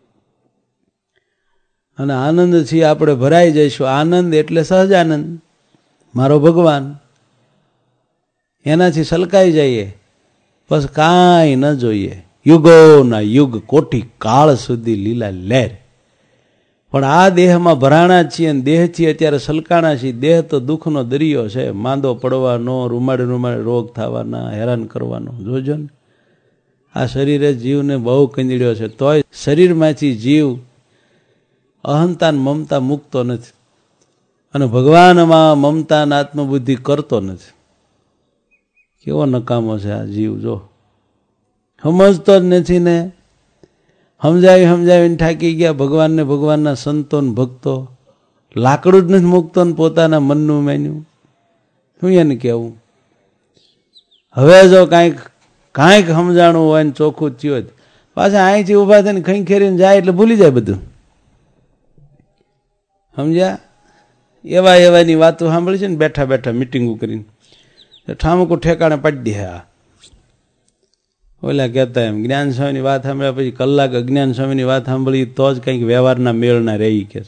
અને આનંદથી આપણે ભરાઈ જઈશું. આનંદ એટલે સહજાનંદ, મારો ભગવાન. એનાથી સલકાઈ જઈએ બસ કાંઈ ન જોઈએ. યુગોના યુગ કોટી કાળ સુધી લીલા લહેર. પણ આ દેહમાં ભરાણા છીએ અને દેહથી અત્યારે સલકાણા છીએ. દેહ તો દુઃખનો દરિયો છે. માંદો પડવાનો, રૂમાડે રૂમાડે રોગ થવાના, હેરાન કરવાનો. જોજો ને આ શરીરે જીવને બહુ કંદડ્યો છે. તોય શરીરમાંથી જીવ અહંતા મમતા મૂકતો નથી અને ભગવાનમાં મમતા આત્મબુદ્ધિ કરતો નથી. કેવો નકામો છે આ જીવ. જો સમજતો જ નથી ને. સમજાવી સમજાવીને થાકી ગયા. ભગવાનને ભગવાનના સંતો ને ભક્તો લાકડું જ નથી મૂકતો ને પોતાના મનનું મેન્યું. શું એને કહેવું? હવે જો કાંઈક કાંઈક સમજાણું હોય ને ચોખ્ખું થયું હોય પાછા અહીંથી ઊભા થઈને ખઈ ખેરીને જાય એટલે ભૂલી જાય બધું. સમજ્યા? એવા એવાની વાતો સાંભળી છે ને બેઠા બેઠા મિટિંગો કરીને ઠામકું ઠેકાણે પાડી દે. હા ઓલા કહેતા એમ જ્ઞાન સ્વામીની વાત સાંભળ્યા પછી કલાક અજ્ઞાન સ્વામીની વાત સાંભળી તો જ કંઈક વ્યવહારના મેળના રહી કે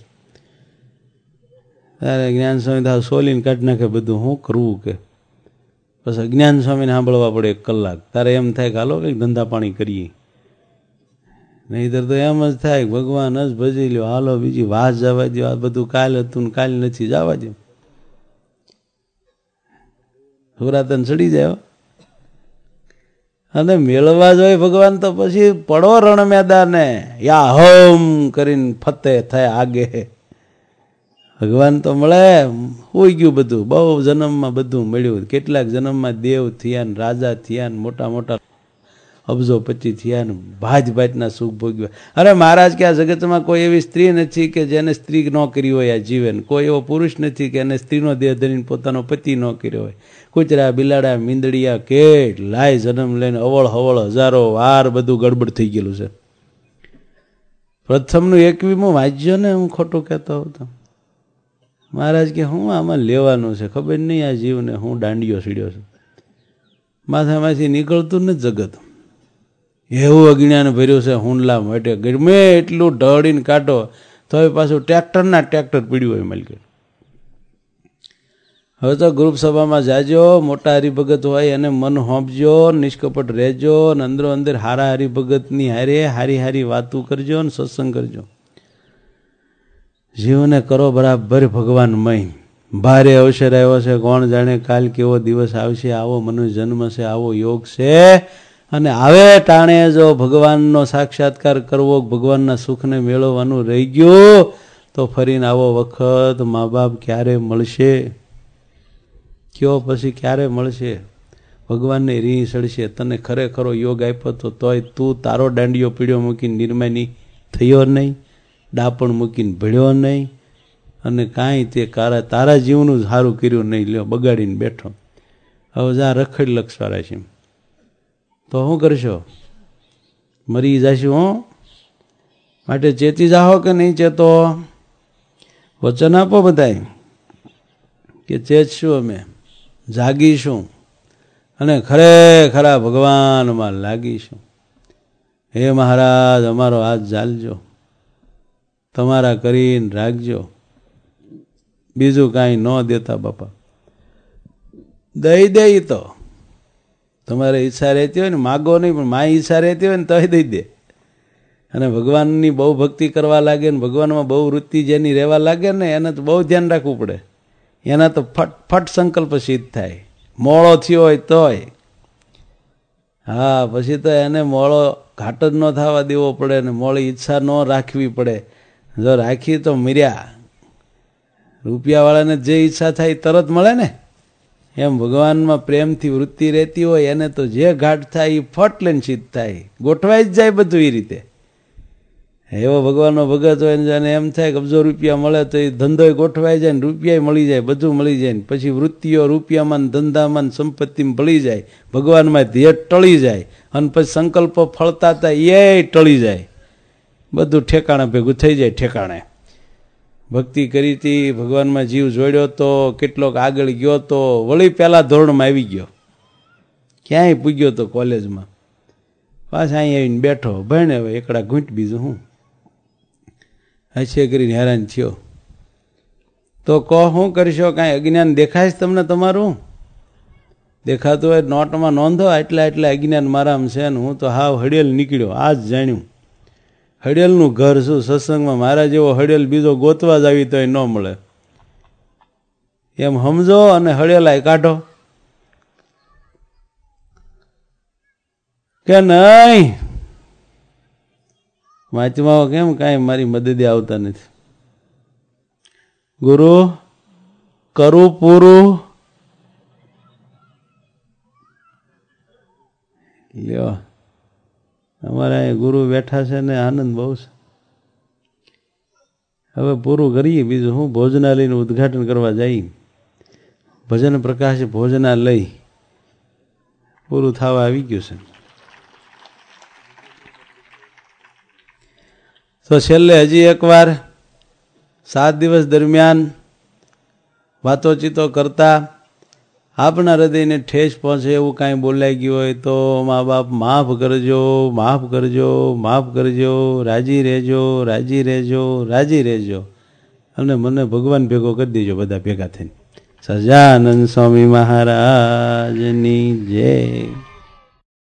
તારે જ્ઞાન સ્વામી તો સોલીને કાઢી નાખે બધું શું કરવું કે બસ અજ્ઞાન સ્વામીને સાંભળવા પડે એક કલાક. તારે એમ થાય કે હાલો કંઈક ધંધા પાણી કરીએ, નહીંતર તો એમ જ થાય ભગવાન જ ભજી લ્યો, હાલો બીજી વાત જવા દો, આ બધું કાલ હતું ને કાલ નથી, જવા દો. સુરાતન ચડી જાય અને મેળવા જોઈએ ભગવાન તો પછી પડો રણ મેદાને યા હોમ કરીને ફતે થાય આગે. ભગવાન તો મળે હોઈ ગયું બધું, બહુ જન્મમાં બધું મળ્યું. કેટલાક જન્મમાં દેવ થયા ને રાજા થયા ને મોટા મોટા અબજોપતિ થયા ને ભાજ ભાજના સુખ ભોગવ્યા. અરે મહારાજ કે આ જગતમાં કોઈ એવી સ્ત્રી નથી કે જેને સ્ત્રી ન કરી હોય આ જીવન, કોઈ એવો પુરુષ નથી કે એને સ્ત્રીનો દેહ ધરીને પોતાનો પતિ ન કર્યો હોય. કૂતરા બિલાડા મીંદડિયા કેટ લાય જન્મ લઈને અવળ હવળ હજારો વાર બધું ગડબડ થઈ ગયેલું છે. પ્રથમનું એકવીમું વાંચ્યો ને, હું ખોટું કહેતો હતો. મહારાજ કે હું આમાં લેવાનું છે ખબર નહીં, આ જીવને હું દાંડિયો સીડ્યો છું, માથામાંથી નીકળતું ને જગત એવું અજ્ઞાન ભર્યું છે. હુંડલા માટે ગમે એટલું ઢળીને કાઢો તો પાછું ટ્રેક્ટરના ટ્રેક્ટર પીડ્યું હોય માલિક. હવે તો ગ્રુપ સભામાં જાજો, મોટા હરિભગત હોય એને મન હોંપજો, નિષ્કપટ રહેજો ને અંદરો અંદર હારા હરિભગતની હારે હારી હારી વાતું કરજો ને સત્સંગ કરજો. જીવને કરો બરાબર ભગવાનમય. ભારે અવસર આવ્યો છે, કોણ જાણે કાલ કેવો દિવસ આવશે, આવો મનુષ્ય જન્મ છે, આવો યોગ છે. અને આવે ટાણે જો ભગવાનનો સાક્ષાત્કાર કરવો, ભગવાનના સુખને મેળવવાનું રહી ગયું તો ફરીને આવો વખત મા બાપ ક્યારે મળશે? કયો પછી ક્યારે મળશે? ભગવાનને રી સડશે. તને ખરેખરો યોગ આપ્યો તો તોય તું તારો દાંડિયો પીડ્યો મૂકીને નિર્માની થયો નહીં, ડાપણ મૂકીને ભળ્યો નહીં, અને કાંઈ તે કારા તારા જીવનું સારું કર્યું નહીં, લ્યો બગાડીને બેઠો. હવે જા રખડ લક્ષવાળા છે તો શું કરશો? મરી જશું. હો માટે ચેતી જાઓ કે નહીં ચેતો? વચન આપો બધાય કે ચેતશું, અમે જાગીશું અને ખરેખરા ભગવાનમાં લાગીશું. હે મહારાજ અમારો હાથ ઝાલજો, તમારા કરીને રાખજો, બીજું કાંઈ ન દેતા બાપા. દઈ દે તો તમારે ઈચ્છા રહેતી હોય ને, માગો નહીં પણ મારી ઈચ્છા રહેતી હોય ને તો દઈ દે. અને ભગવાનની બહુ ભક્તિ કરવા લાગે ને ભગવાનમાં બહુ વૃત્તિ જેની રહેવા લાગે ને એને તો બહુ ધ્યાન રાખવું પડે. એના તો ફટ ફટ સંકલ્પ સિદ્ધ થાય. મોળો થયો હોય તોય હા, પછી તો એને મોળો ઘાટ જ ન થવા દેવો પડે ને મોળી ઈચ્છા ન રાખવી પડે. જો રાખી તો મર્યા. રૂપિયાવાળાને જે ઈચ્છા થાય તરત મળે ને, એમ ભગવાનમાં પ્રેમથી વૃત્તિ રહેતી હોય એને તો જે ઘાટ થાય એ ફટ લઈને સિદ્ધ થાય, ગોઠવાઈ જ જાય બધું એ રીતે. એવો ભગવાનનો ભગત હોય ને એમ થાય કે અબજો રૂપિયા મળે તો એ ધંધો ગોઠવાઈ જાય ને રૂપિયા મળી જાય, બધું મળી જાય ને પછી વૃત્તિઓ રૂપિયામાં ધંધામાં સંપત્તિમાં ભળી જાય, ભગવાનમાં ધ્યેય ટળી જાય અને પછી સંકલ્પો ફળતા હતા એ ટળી જાય, બધું ઠેકાણે ભેગું થઈ જાય. ઠેકાણે ભક્તિ કરી હતી, ભગવાનમાં જીવ જોડ્યો તો, કેટલોક આગળ ગયો તો, વળી પહેલા ધોરણમાં આવી ગયો, ક્યાંય પૂગ્યો તો કોલેજમાં, પાછા અહીં આવીને બેઠો ભણે હવે એકડા ઘૂંટ, બીજું હું હશે કરીને હેરાન થયો. તો કહો શું કરશો? કાંઈ અજ્ઞાન દેખાય છે તમને? તમારું દેખાતું હોય નોટમાં નોંધો, આટલા એટલા અજ્ઞાન મારામાં છે ને હું તો હાવ હળિયેલ નીકળ્યો. આ જ જાણ્યું હળિયેલનું ઘર શું, સત્સંગમાં મારા જેવો હળિયેલ બીજો ગોતવા જ આવી તો ન મળે, એમ સમજો અને હળિયેલાય કાઢો કે નહીં. વાંચવા કેમ કાંઈ મારી મદદે આવતા નથી. ગુરુ કરું પૂરું લ્યો. અમારા અહીં ગુરુ બેઠા છે ને આનંદ બહુ છે. હવે પૂરું કરીએ, બીજું હું ભોજનાલયનું ઉદ્ઘાટન કરવા જઈએ. ભજન પ્રકાશ ભોજનાલય પૂરું થવા આવી ગયું છે. તો છેલ્લે હજી એકવાર સાત દિવસ દરમિયાન વાતોચીતો કરતા આપણા હૃદયને ઠેસ પહોંચે એવું કાંઈ બોલાઈ ગયું હોય તો મા બાપ માફ કરજો, માફ કરજો, માફ કરજો, રાજી રહેજો, રાજી રહેજો, રાજી રહેજો, અને મને ભગવાન ભેગો કરી દેજો બધા ભેગા થઈને. સહજાનંદ સ્વામી મહારાજની જય.